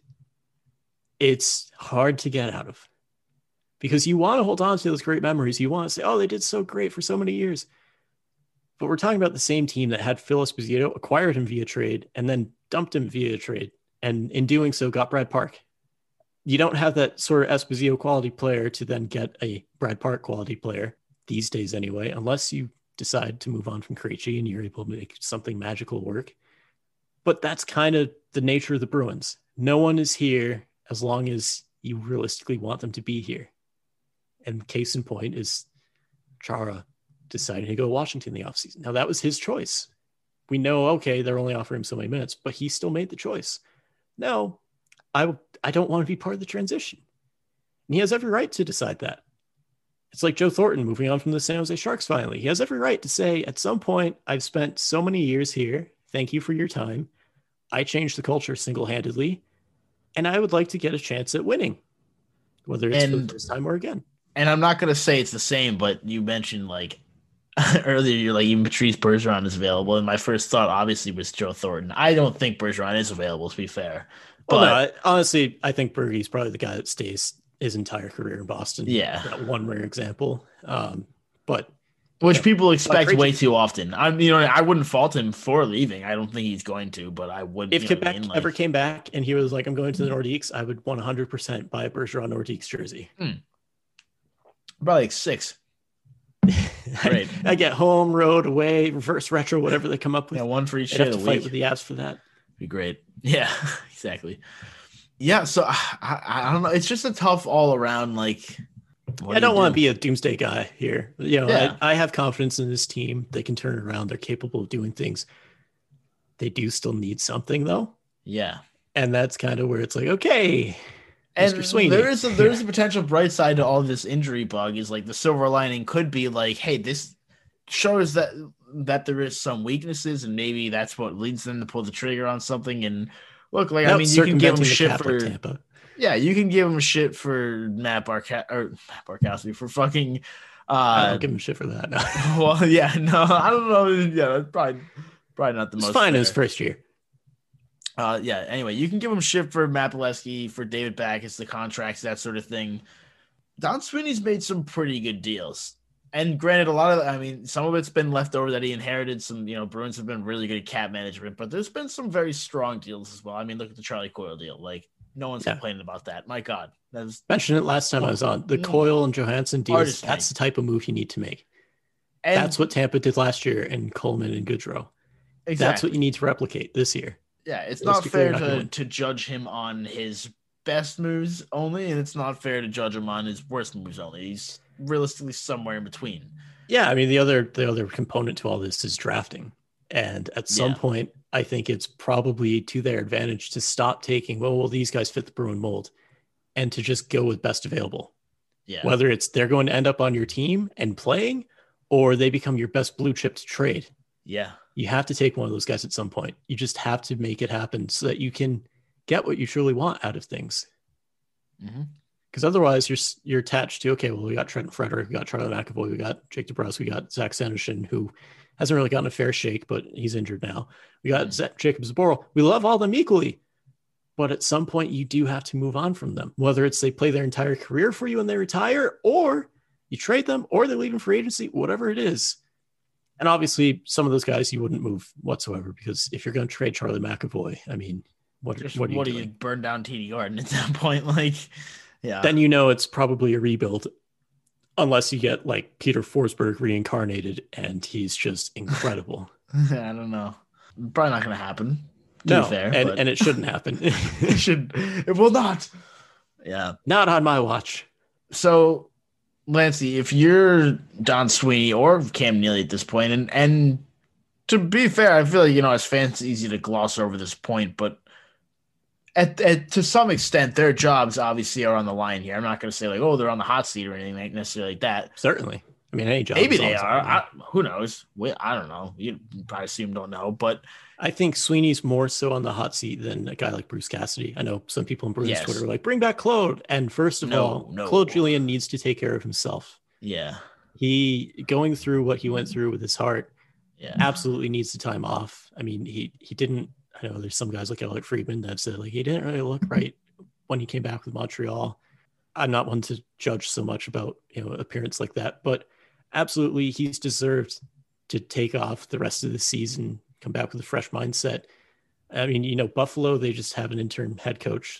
it's hard to get out of because you want to hold on to those great memories. You want to say, oh, they did so great for so many years. But we're talking about the same team that had Phil Esposito, acquired him via trade, and then dumped him via trade. And in doing so, got Brad Park. You don't have that sort of Esposito quality player to then get a Brad Park quality player these days anyway, unless you decide to move on from Krejci and you're able to make something magical work. But that's kind of the nature of the Bruins. No one is here as long as you realistically want them to be here. And case in point is Chara deciding to go to Washington in the offseason. Now, that was his choice. We know, okay, they're only offering him so many minutes, but he still made the choice. No, I, I don't want to be part of the transition. And he has every right to decide that. It's like Joe Thornton moving on from the San Jose Sharks finally. He has every right to say, at some point, I've spent so many years here. Thank you for your time. I changed the culture single-handedly, and I would like to get a chance at winning, whether it's and, for the first time or again. And I'm not going to say it's the same, but you mentioned like earlier, you're like, even Patrice Bergeron is available. And my first thought obviously was Joe Thornton. I don't think Bergeron is available, to be fair. But well, no, I, honestly, I think Bergie's probably the guy that stays his entire career in Boston. Yeah. That one rare example. Um, but Which yeah, people expect way too often. I'm, you know, I wouldn't fault him for leaving. I don't think he's going to, but I would. If Quebec I mean? like, ever came back and he was like, "I'm going to the Nordiques," I would one hundred percent buy a Bergeron Nordiques jersey. Hmm. Probably like six. Great. I, I get home, road, away, reverse, retro, whatever they come up with. Yeah, one for each I'd day have of to the fight week. with the Avs for that. Be great. Yeah, exactly. Yeah, so I, I don't know. It's just a tough all around. Like, I don't do? want to be a doomsday guy here. You know, yeah. I, I have confidence in this team. They can turn it around. They're capable of doing things. They do still need something though. Yeah. And that's kind of where it's like, okay, And Mister Sweeney. there is a there is a potential bright side to all this injury bug. Is like the silver lining could be like, hey, this shows that that there is some weaknesses, and maybe that's what leads them to pull the trigger on something. And look, like Nope, I mean, you can give them circumventing the shit cap for like Tampa. yeah, you can give them shit for Matt Barca or Matt Barkowski for fucking. I Uh, don't give him shit for that. No. well, yeah, no, I don't know. Yeah, that's probably probably not the It's most. fine in fair. his first year. Uh, yeah. Anyway, you can give him shit for Matt Bolesky, for David Backes, the contracts, that sort of thing. Don Sweeney's made some pretty good deals, and granted, a lot of I mean, some of it's been left over that he inherited. Some, you know, Bruins have been really good at cap management, but there's been some very strong deals as well. I mean, look at the Charlie Coyle deal. Like, no one's Yeah. complaining about that. My God, that was Mentioned it last time I was on. The Mm. Coyle and Johansson deals, Artistry. that's the type of move you need to make. and That's what Tampa did last year in Coleman and Goodrow. exactly. That's what you need to replicate this year. Yeah, it's not Realistically, fair you're not gonna to, win. to judge him on his best moves only, and it's not fair to judge him on his worst moves only. He's realistically somewhere in between. Yeah, I mean the other the other component to all this is drafting. And at some Yeah. point, I think it's probably to their advantage to stop taking, well, well, these guys fit the Bruin mold, and to just go with best available. Yeah. Whether it's they're going to end up on your team and playing, or they become your best blue chip to trade. Yeah. You have to take one of those guys at some point. You just have to make it happen so that you can get what you truly want out of things. Mm-hmm. Because otherwise, you're you're attached to, okay, well, we got Trent Frederick, we got Charlie McAvoy, we got Jake DeBrusk, we got Zach Sanderson, who hasn't really gotten a fair shake, but he's injured now. We got Zach Jacob Zaboral. We love all them equally. But at some point, you do have to move on from them, whether it's they play their entire career for you and they retire, or you trade them, or they leave in free agency, whatever it is. And obviously, some of those guys you wouldn't move whatsoever, because if you're going to trade Charlie McAvoy, I mean, what, Just, what are you what do doing? you burn down T D Garden at that point? Like, yeah. Then you know it's probably a rebuild, unless you get like Peter Forsberg reincarnated and he's just incredible. I don't know. Probably not going to happen. To No, be fair, and, but and it shouldn't happen. it should. It will not. Yeah. Not on my watch. So, Lancey, if you're Don Sweeney or Cam Neely at this point, and and to be fair, I feel like, you know, as fans, it's easy to gloss over this point, but at, at to some extent, their jobs obviously are on the line here. I'm not going to say like, oh, they're on the hot seat or anything like necessarily like that. Certainly. I mean, any job. Maybe is they always are. on the line. I, who knows? We, I don't know. You probably assume don't know, but I think Sweeney's more so on the hot seat than a guy like Bruce Cassidy. I know some people on Bruins Yes. Twitter are like, bring back Claude. And first of No, all, no. Claude Julien needs to take care of himself. yeah, He, going through what he went through with his heart, yeah, absolutely needs the time off. I mean, he he didn't, I know there's some guys like Alec Friedman that said like he didn't really look right when he came back with Montreal. I'm not one to judge so much about, you know, appearance like that, but absolutely he's deserved to take off the rest of the season, come back with a fresh mindset. I mean, you know, Buffalo, they just have an interim head coach.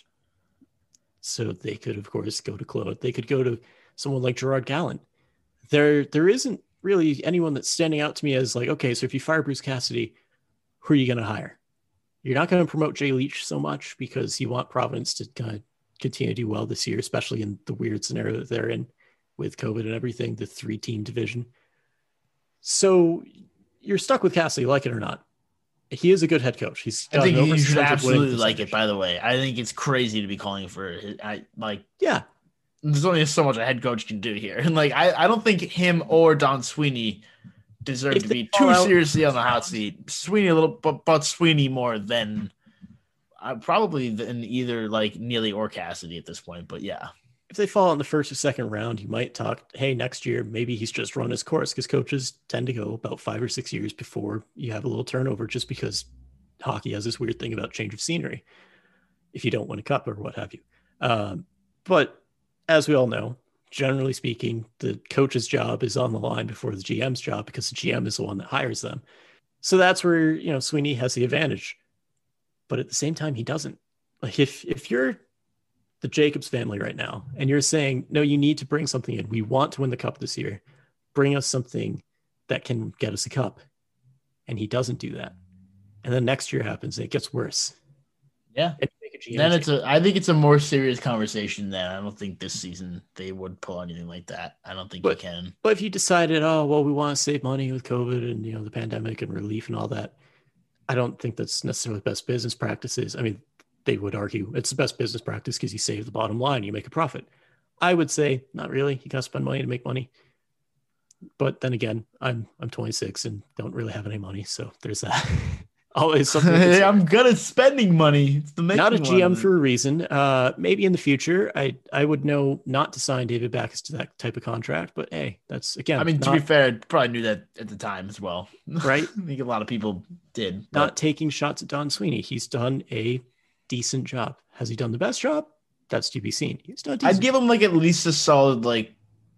So they could, of course, go to Claude. They could go to someone like Gerard Gallant. There, there isn't really anyone that's standing out to me as like, okay, so if you fire Bruce Cassidy, who are you going to hire? You're not going to promote Jay Leach so much because you want Providence to kind of continue to do well this year, especially in the weird scenario that they're in with COVID and everything, the three team division. So you're stuck with Cassidy, like it or not. He is a good head coach. He's I got think an you should over-percentage absolutely winning like it. percentage. By the way, I think it's crazy to be calling for. His, I like. Yeah. There's only so much a head coach can do here, and like I, I don't think him or Don Sweeney deserve If to they be fall too out- seriously on the hot seat. Sweeney a little, but but Sweeney more than uh, probably than either like Neely or Cassidy at this point. But yeah, If they fall in the first or second round, you might talk, hey, next year, maybe he's just run his course, because coaches tend to go about five or six years before you have a little turnover, just because hockey has this weird thing about change of scenery if you don't win a cup or what have you. Um, but as we all know, generally speaking, the coach's job is on the line before the G M's job, because the G M is the one that hires them. So that's where, you know, Sweeney has the advantage. But at the same time, he doesn't. Like if if you're the Jacobs family right now and you're saying, no, you need to bring something in. We want to win the cup this year. Bring us something that can get us a cup. And he doesn't do that. And then next year happens and it gets worse. yeah. And you make a G M Then change. it's a. I think it's a more serious conversation. Then I don't think this season they would pull anything like that. I don't think But- you can. But if you decided, oh, well, we want to save money with COVID and, you know, the pandemic and relief and all that, I don't think that's necessarily best business practices. I mean, they would argue it's the best business practice because you save the bottom line, you make a profit. I would say not really. You got to spend money to make money. But then again, I'm I'm twenty-six and don't really have any money, so there's that. Always something. I'm good at spending money. It's the not a G M for a reason. Uh, maybe in the future, I I would know not to sign David Backes to that type of contract. But hey, that's again. I mean, not, to be fair, I probably knew that at the time as well, right? I think a lot of people did. Not but... taking shots at Don Sweeney. He's done a decent job. Has he done the best job? That's to be seen. He's done. I'd give him like at least a solid like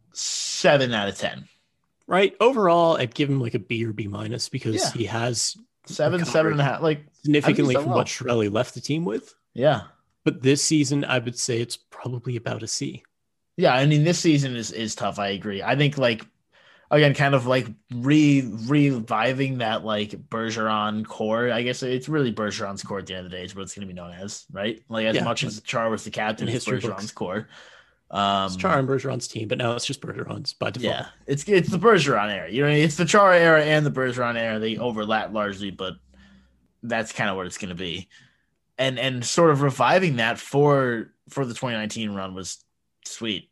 seven out of ten. Right. Overall, I'd give him like a B or B minus because yeah. he has. Seven, seven and a half, like significantly from well. what Chiarelli left the team with. Yeah. But this season, I would say it's probably about a C. Yeah. I mean, this season is, is tough. I agree. I think like, again, kind of like re reviving that like Bergeron core. I guess it's really Bergeron's core at the end of the day is what it's going to be known as, right? Like as yeah. much as Char was the captain, it's Bergeron's books. core. Um, it's Char and Bergeron's team, but now it's just Bergeron's by default. Yeah, it's it's the Bergeron era. You know, it's the Char era and the Bergeron era. They overlap largely, but that's kind of what it's going to be. And and sort of reviving that for for the twenty nineteen run was sweet.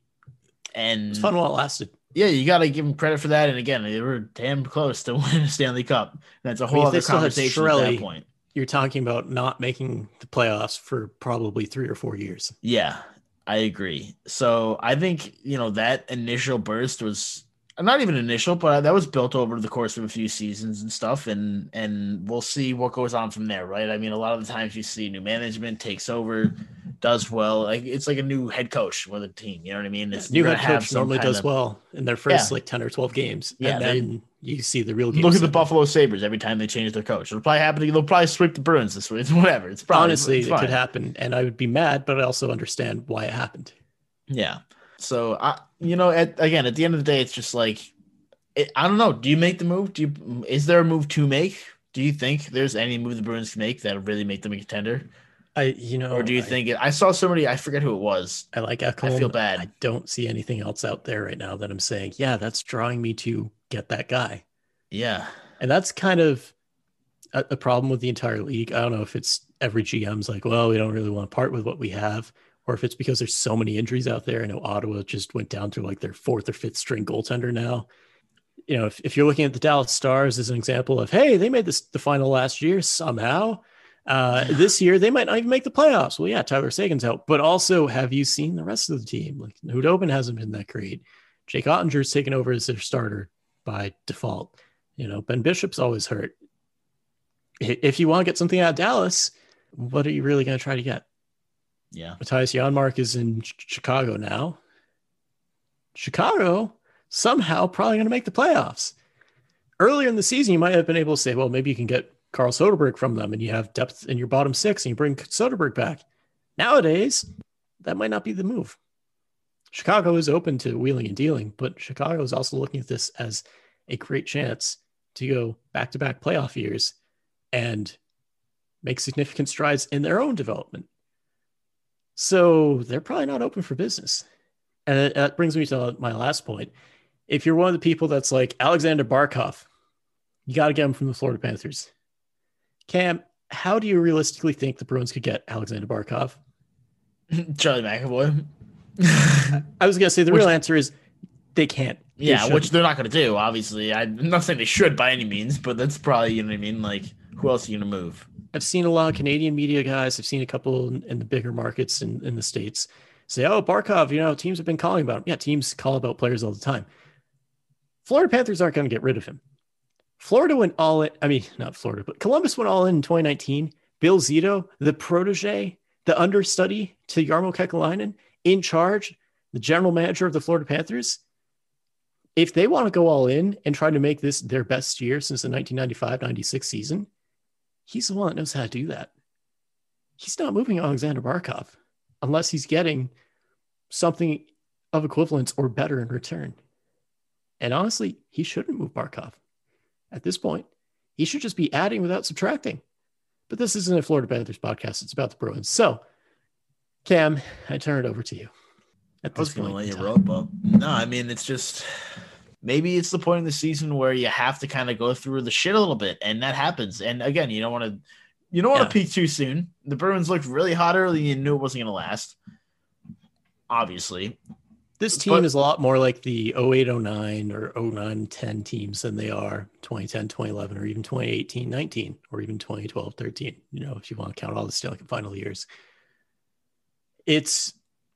And it's fun while it lasted. Yeah, you got to give them credit for that. And again, they were damn close to win a Stanley Cup. That's a whole I mean, other conversation Chiarelli, at that point. You're talking about not making the playoffs for probably three or four years. Yeah. I agree. So I think, you know, that initial burst was not even initial, but that was built over the course of a few seasons and stuff. And, and we'll see what goes on from there. Right. I mean, a lot of the times you see new management takes over, does well. Like it's like a new head coach with a team. You know what I mean? It's, new head coach normally does of, well in their first yeah. like ten or twelve games. Yeah. And then they, you see the real game. Look at the Buffalo Sabres every time they change their coach. It'll probably happen. They'll probably sweep the Bruins this week. It's whatever. It's probably honestly it's it could happen. And I would be mad, but I also understand why it happened. Yeah. So I, you know, at, again, at the end of the day, it's just like, it, I don't know. Do you make the move? Do you, is there a move to make? Do you think there's any move the Bruins can make that'll really make them a contender? I, you know, or do you I, think it, I saw somebody, I forget who it was. I like Ekholm. I feel bad. I don't see anything else out there right now that I'm saying, yeah, that's drawing me to get that guy. Yeah. And that's kind of a, a problem with the entire league. I don't know if it's every G M's like, well, we don't really want to part with what we have, or if it's because there's so many injuries out there. I know Ottawa just went down to like their fourth or fifth string goaltender now. You know, if, if you're looking at the Dallas Stars as an example of, hey, they made this the final last year somehow. Uh, this year, they might not even make the playoffs. Well, yeah, Tyler Seguin's out. But also, have you seen the rest of the team? Like, Hudobin hasn't been that great. Jake Ottinger's taken over as their starter by default. You know, Ben Bishop's always hurt. If you want to get something out of Dallas, what are you really going to try to get? Yeah. Matthias Janmark is in Chicago now. Chicago, somehow, probably going to make the playoffs. Earlier in the season, you might have been able to say, well, maybe you can get Carl Soderberg from them and you have depth in your bottom six and you bring Soderberg back. Nowadays, that might not be the move. Chicago is open to wheeling and dealing, but Chicago is also looking at this as a great chance to go back-to-back playoff years and make significant strides in their own development. So they're probably not open for business. And that brings me to my last point. If you're one of the people that's like Alexander Barkov, you got to get him from the Florida Panthers. Cam, how do you realistically think the Bruins could get Alexander Barkov? Charlie McAvoy. I was going to say the which, real answer is they can't. They yeah, shouldn't. Which they're not going to do, obviously. I'm not saying they should by any means, but that's probably, you know what I mean? Like, who else are you going to move? I've seen a lot of Canadian media guys. I've seen a couple in, in the bigger markets in, in the States say, oh, Barkov, you know, teams have been calling about him. Yeah, teams call about players all the time. Florida Panthers aren't going to get rid of him. Florida went all in. I mean, not Florida, but Columbus went all in in twenty nineteen. Bill Zito, the protege, the understudy to Jarmo Kekalainen, in charge, the general manager of the Florida Panthers. If they want to go all in and try to make this their best year since the nineteen ninety-five ninety-six season, he's the one that knows how to do that. He's not moving Alexander Barkov unless he's getting something of equivalence or better in return. And honestly, he shouldn't move Barkov. At this point, he should just be adding without subtracting. But this isn't a Florida Panthers podcast. It's about the Bruins. So, Cam, I turn it over to you. I was going to let you rope up. No, I mean, it's just maybe it's the point in the season where you have to kind of go through the shit a little bit, and that happens. And again, you don't want to you don't want Yeah. to peak too soon. The Bruins looked really hot early. You knew it wasn't going to last, obviously. This team But- is a lot more like the oh eight oh nine or oh nine ten teams than they are twenty ten, twenty eleven, or even twenty eighteen nineteen, or even twenty twelve thirteen, you know, if you want to count all the Stanley Cup final years. It's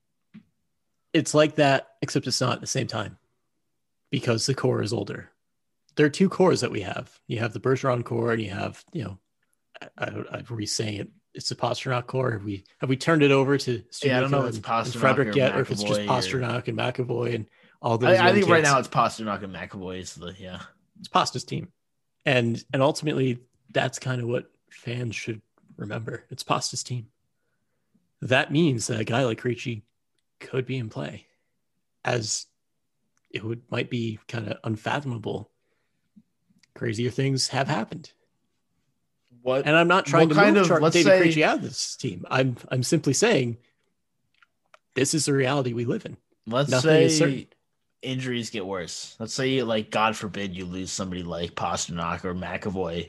it's like that, except it's not at the same time because the core is older. There are two cores that we have. You have the Bergeron core, and you have, you know, I, I, I'm re-saying it. It's the Pasternak core. Have we have we turned it over to Yeah, I don't know if and- it's and Pasternak Frederick or yet, or if it's just McAvoy or- Pasternak and McAvoy and all those. I, I young think right kids. now it's Pasternak and McAvoy. Is the yeah. It's Pasta's team, and and ultimately that's kind of what fans should remember. It's Pasta's team. That means that a guy like Krejci could be in play, as it would might be kind of unfathomable. Crazier things have happened, What and I'm not trying What to kind move of- Char- let's David say- Krejci out of this team. I'm I'm simply saying this is the reality we live in. let's Nothing say is certain. injuries get worse. Let's say, like, God forbid, you lose somebody like Pasternak or McAvoy.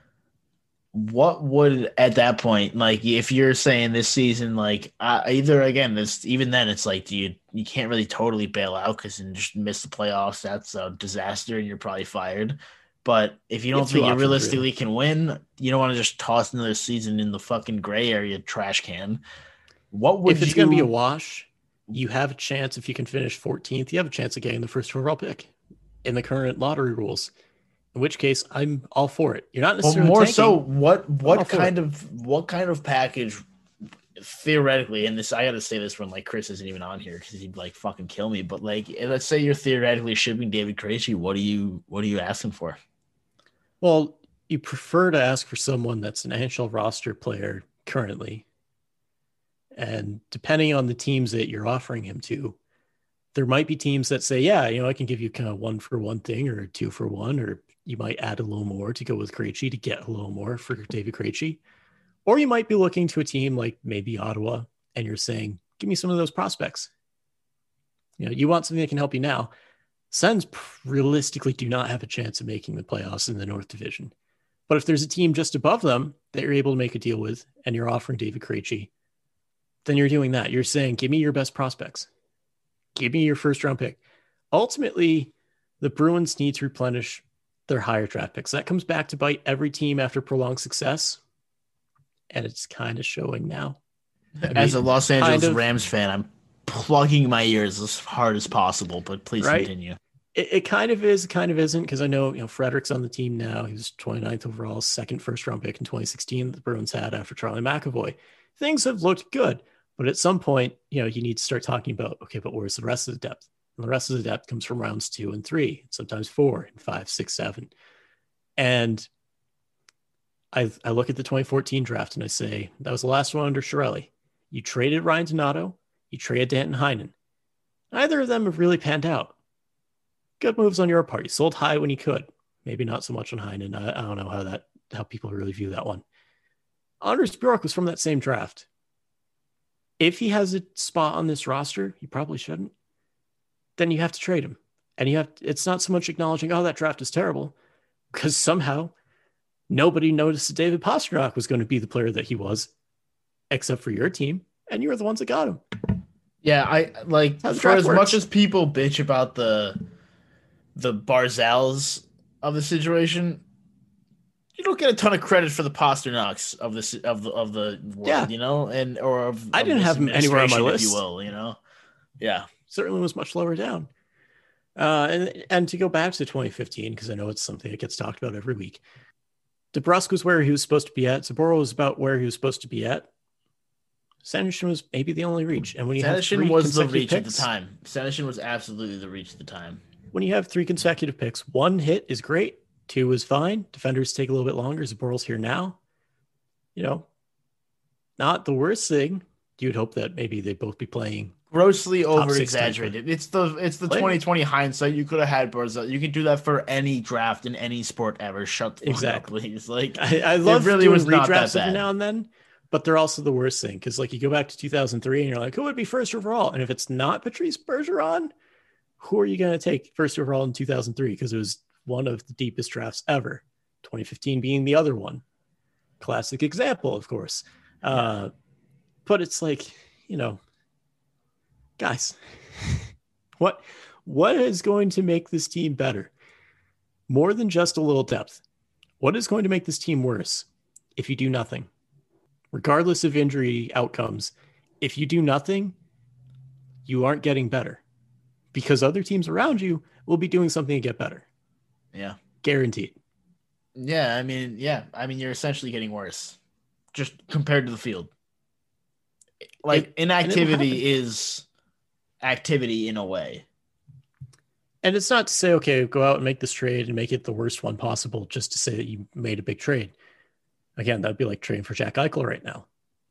What would at that point, like, if you're saying this season, like, uh, either again, this even then, it's like, do you you can't really totally bail out because you just miss the playoffs. That's a disaster, and you're probably fired. But if you You don't have two think you options, realistically really. can win, you don't want to just toss another season in the fucking gray area trash can. What would If it's you? going to be a wash, you have a chance. If you can finish fourteenth, you have a chance of getting the first overall pick in the current lottery rules. In which case, I'm all for it. You're not But necessarily more tanking. so, what all what for kind of what kind of package theoretically? And this, I got to say this when like Chris isn't even on here because he'd like fucking kill me. But like, let's say you're theoretically shipping David Krejci. What are you what are you asking for? Well, you prefer to ask for someone that's an N H L roster player currently. And depending on the teams that you're offering him to, there might be teams that say, yeah, you know, I can give you kind of one for one thing or two for one, or you might add a little more to go with Krejci to get a little more for David Krejci. Or you might be looking to a team like maybe Ottawa, and you're saying, give me some of those prospects. You know, you want something that can help you now. Sens realistically do not have a chance of making the playoffs in the North Division. But if there's a team just above them that you're able to make a deal with, and you're offering David Krejci, then you're doing that. You're saying, give me your best prospects. Give me your first round pick. Ultimately, the Bruins need to replenish their higher draft picks. That comes back to bite every team after prolonged success. And it's kind of showing now. I As mean, a Los Angeles kind of- Rams fan, I'm plugging my ears as hard as possible. But please Right. continue. It, it kind of is, kind of isn't, because I know, you know, Frederick's on the team now. He was twenty-ninth overall, second first round pick in twenty sixteen that the Bruins had after Charlie McAvoy. Things have looked good, but at some point, you know, you need to start talking about, okay, but where's the rest of the depth? And the rest of the depth comes from rounds two and three, sometimes four and five, six, seven. And I I look at the twenty fourteen draft and I say, that was the last one under Chiarelli. You traded Ryan Donato, you traded Danton Heinen. Neither of them have really panned out. Good moves on your part. You sold high when you could. Maybe not so much on Heinen. I, I don't know how that how people really view that one. Anders Bjork was from that same draft. If he has a spot on this roster, he probably shouldn't. Then you have to trade him. And you have it's not so much acknowledging, oh, that draft is terrible, because somehow nobody noticed that David Pasternak was going to be the player that he was, except for your team, and you were the ones that got him. Yeah, I like How the for draft as works. much as people bitch about the the Barzals of the situation, you don't get a ton of credit for the Pasternaks of this of the of the world, Yeah. you know, and or of I of didn't this have him anywhere on my administration, if list. you will, you know. Yeah, Certainly was much lower down. Uh, and and to go back to twenty fifteen, because I know it's something that gets talked about every week. DeBrusque was where he was supposed to be at. Saboro was about where he was supposed to be at. Senyshyn was maybe the only reach. And when you have Senyshyn three was the consecutive reach at the picks, time. Senyshyn was absolutely the reach at the time. when you have three consecutive picks, one hit is great, two is fine. Defenders take a little bit longer. Zaboro's here now. You know, not the worst thing. You'd hope that maybe they'd both be playing. Grossly Top over six type exaggerated. It's the it's the Player. twenty twenty hindsight. You could have had Barzal. You could do that for any draft in any sport ever. Shut the fuck Exactly. up, please. Like I, I love really doing was not that redrafts every bad. now and then, but they're also the worst thing, because like you go back to two thousand three and you're like, who would be first overall? And if it's not Patrice Bergeron, Who are you going to take first overall in two thousand three? Because it was one of the deepest drafts ever. twenty fifteen being the other one. Classic example, of course. Yeah. Uh, but it's like, you know, guys, what what is going to make this team better? More than just a little depth. What is going to make this team worse if you do nothing? Regardless of injury outcomes, if you do nothing, you aren't getting better because other teams around you will be doing something to get better. Yeah. Guaranteed. Yeah, I mean, yeah. I mean, you're essentially getting worse just compared to the field. Like, it, inactivity is activity in a way. And it's not to say, okay, go out and make this trade and make it the worst one possible just to say that you made a big trade. Again, that'd be like trading for Jack Eichel right now.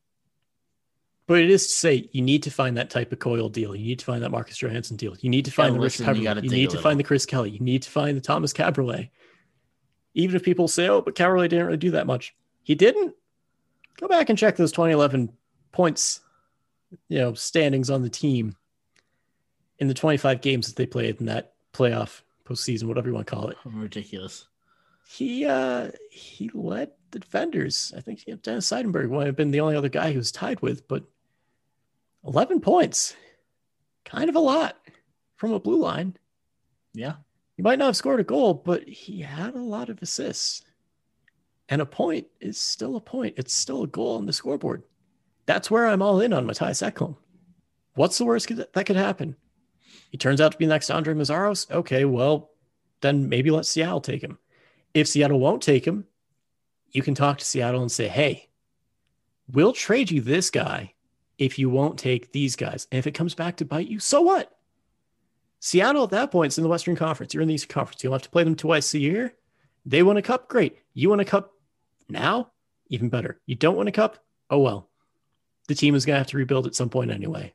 But it is to say you need to find that type of Coyle deal. You need to find that Marcus Johansson deal. You need to find the Rich Peverley. You, you need to find the Chris Kelly. You need to find the Thomas Cabriolet. Even if people say, oh, but Cabriolet didn't really do that much. He didn't. Go back and check those twenty eleven points, you know, standings on the team in the twenty-five games that they played in that playoff postseason, whatever you want to call it. Ridiculous. He uh, he led the defenders. I think Dennis Seidenberg might have been the only other guy he was tied with, but eleven points, kind of a lot from a blue line. Yeah. He might not have scored a goal, but he had a lot of assists. And a point is still a point. It's still a goal on the scoreboard. That's where I'm all in on Mattias Ekholm. What's the worst that could happen? He turns out to be the next Andre Mazzaros. Okay, well, then maybe let Seattle take him. If Seattle won't take him, you can talk to Seattle and say, hey, we'll trade you this guy if you won't take these guys. And if it comes back to bite you, so what? Seattle at that point is in the Western Conference. You're in the Eastern Conference. You'll have to play them twice a year. They win a cup, great. You win a cup now, even better. You don't win a cup, oh well. The team is going to have to rebuild at some point anyway.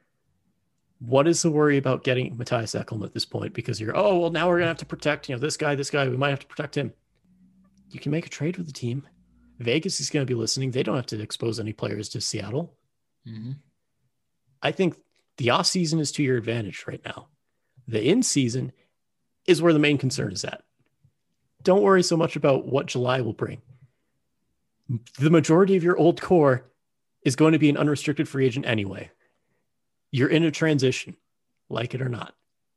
What is the worry about getting Mattias Ekholm at this point? Because you're, oh, well, now we're going to have to protect, you know, this guy, this guy. We might have to protect him. You can make a trade with the team. Vegas is going to be listening. They don't have to expose any players to Seattle. Mm-hmm. I think the offseason is to your advantage right now. The in-season is where the main concern is at. Don't worry so much about what July will bring. The majority of your old core is going to be an unrestricted free agent anyway. You're in a transition, like it or not.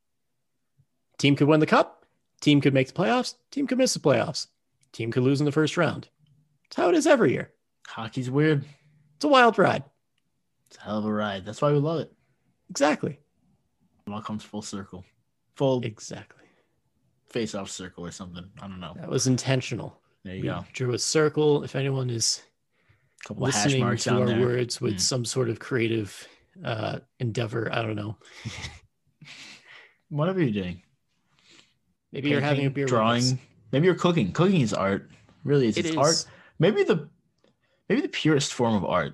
Team could win the cup. Team could make the playoffs. Team could miss the playoffs. Team could lose in the first round. It's how it is every year. Hockey's weird. It's a wild ride. It's a hell of a ride. That's why we love it. Exactly. It all comes full circle. Full exactly. face-off circle or something. I don't know. That was intentional. There you we go. Drew a circle. If anyone is couple listening hash marks to our there. words with mm. some sort of creative uh, endeavor, I don't know. Whatever you're doing. Maybe Painting, you're having a beer drawing. Maybe you're cooking. Cooking is art. Really, is. It it's is. art. Maybe the maybe the purest form of art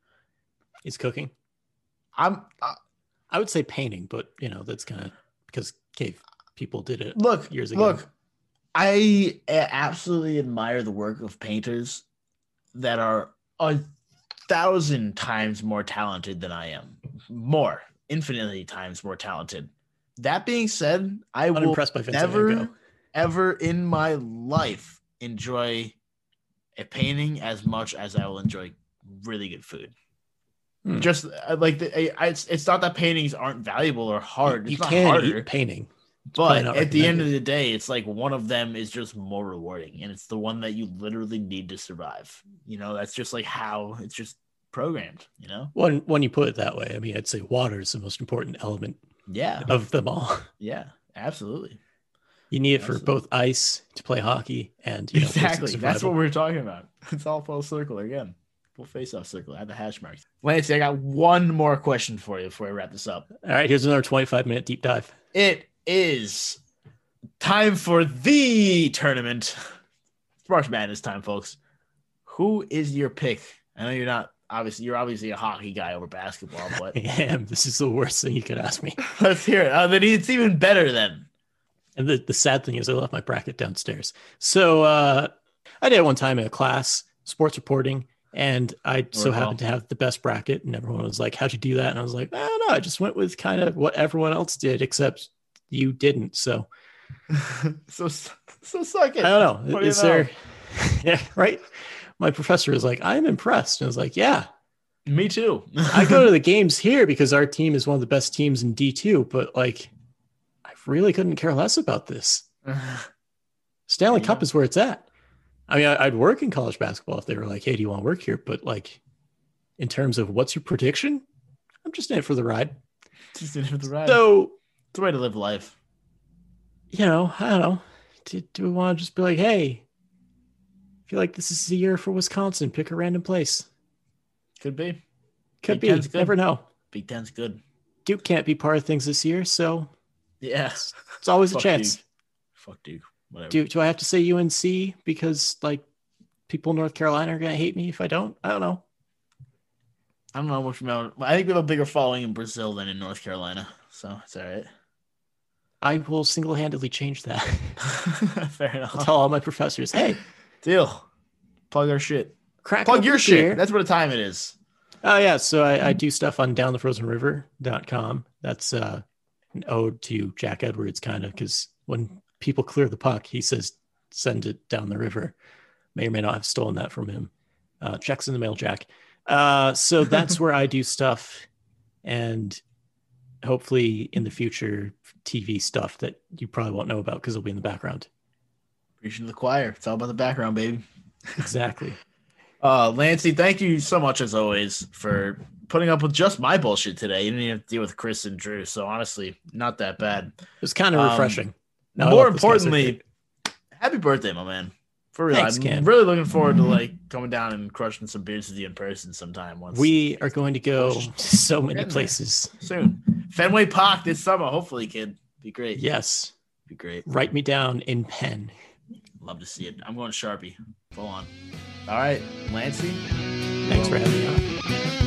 is cooking. I'm. Uh, I would say painting, but you know that's kind of because cave people did it. Look, years ago. Look, I absolutely admire the work of painters that are a thousand times more talented than I am. More, infinitely times more talented. That being said, I will by never, ever in my life enjoy a painting as much as I will enjoy really good food. Hmm. Just like the, it's, it's not that paintings aren't valuable or hard. You, it's not can harder. eat painting. But at the end of the day, it's like one of them is just more rewarding, and it's the one that you literally need to survive. You know, that's just like how it's just programmed, you know? When when you put it that way, I mean, I'd say water is the most important element yeah. of them all. Yeah, absolutely. You need it absolutely. for both ice to play hockey and, you know, exactly. That's what we're talking about. It's all full circle again. Full face-off circle. I have the hash marks. Lance, I got one more question for you before I wrap this up. All right, here's another twenty-five minute deep dive. It is time for the tournament. It's March Madness time, folks. Who is your pick? I know you're not obviously you're obviously a hockey guy over basketball, but I am. This is the worst thing you could ask me. Let's hear it. Uh, then it's even better then. And the, the sad thing is I left my bracket downstairs. So uh, I did it one time in a class, sports reporting, and I so happened to have the best bracket, and everyone was like, how'd you do that? And I was like, I don't know. I just went with kind of what everyone else did, except you didn't. So, so, so suck it. I don't know. What do Is you know? there, yeah, right? My professor was like, I'm impressed. And I was like, yeah, Me too. I go to the games here because our team is one of the best teams in D two, but like, I really couldn't care less about this. Stanley Cup go. is where it's at. I mean, I, I'd work in college basketball if they were like, hey, do you want to work here? But like, in terms of what's your prediction, I'm just in it for the ride. Just in it for the ride. So, it's the way to live life. You know, I don't know. Do, do we want to just be like, hey, I feel like this is the year for Wisconsin. Pick a random place. Could be. Could Big be. Never know. Big Ten's good. Duke can't be part of things this year, so yeah, it's, it's always a Fuck chance. Duke. Fuck Duke. Whatever. Do do I have to say U N C because like people in North Carolina are gonna hate me if I don't? I don't know. I don't know much about. I think we have a bigger following in Brazil than in North Carolina, so it's all right. I will single-handedly change that. Fair enough. I'll tell all my professors, hey, deal. Plug our shit. Crack Plug your shit. Beer. That's what the time it is. Oh yeah, so I, I do stuff on down the frozen river dot com. That's uh, an ode to Jack Edwards, kind of, because when people clear the puck, he says, send it down the river. May or may not have stolen that from him. Uh, checks in the mail, Jack. Uh, so that's where I do stuff, and hopefully in the future, T V stuff that you probably won't know about because it'll be in the background. Preaching to the choir. It's all about the background, baby. Exactly. Uh, Lancey, thank you so much as always for putting up with just my bullshit today. You didn't even have to deal with Chris and Drew, so honestly, not that bad. It was kind of refreshing. Um, Now more importantly, happy birthday, my man. For real, Thanks, I'm Cam. really looking forward to like coming down and crushing some beers with you in person sometime. Once we are going to go so many places soon. Fenway Park this summer, hopefully, kid. Be great. Yes, be great. Write me down in pen. Love to see it. I'm going Sharpie. Full on. All right, Lancey. Thanks for having me on.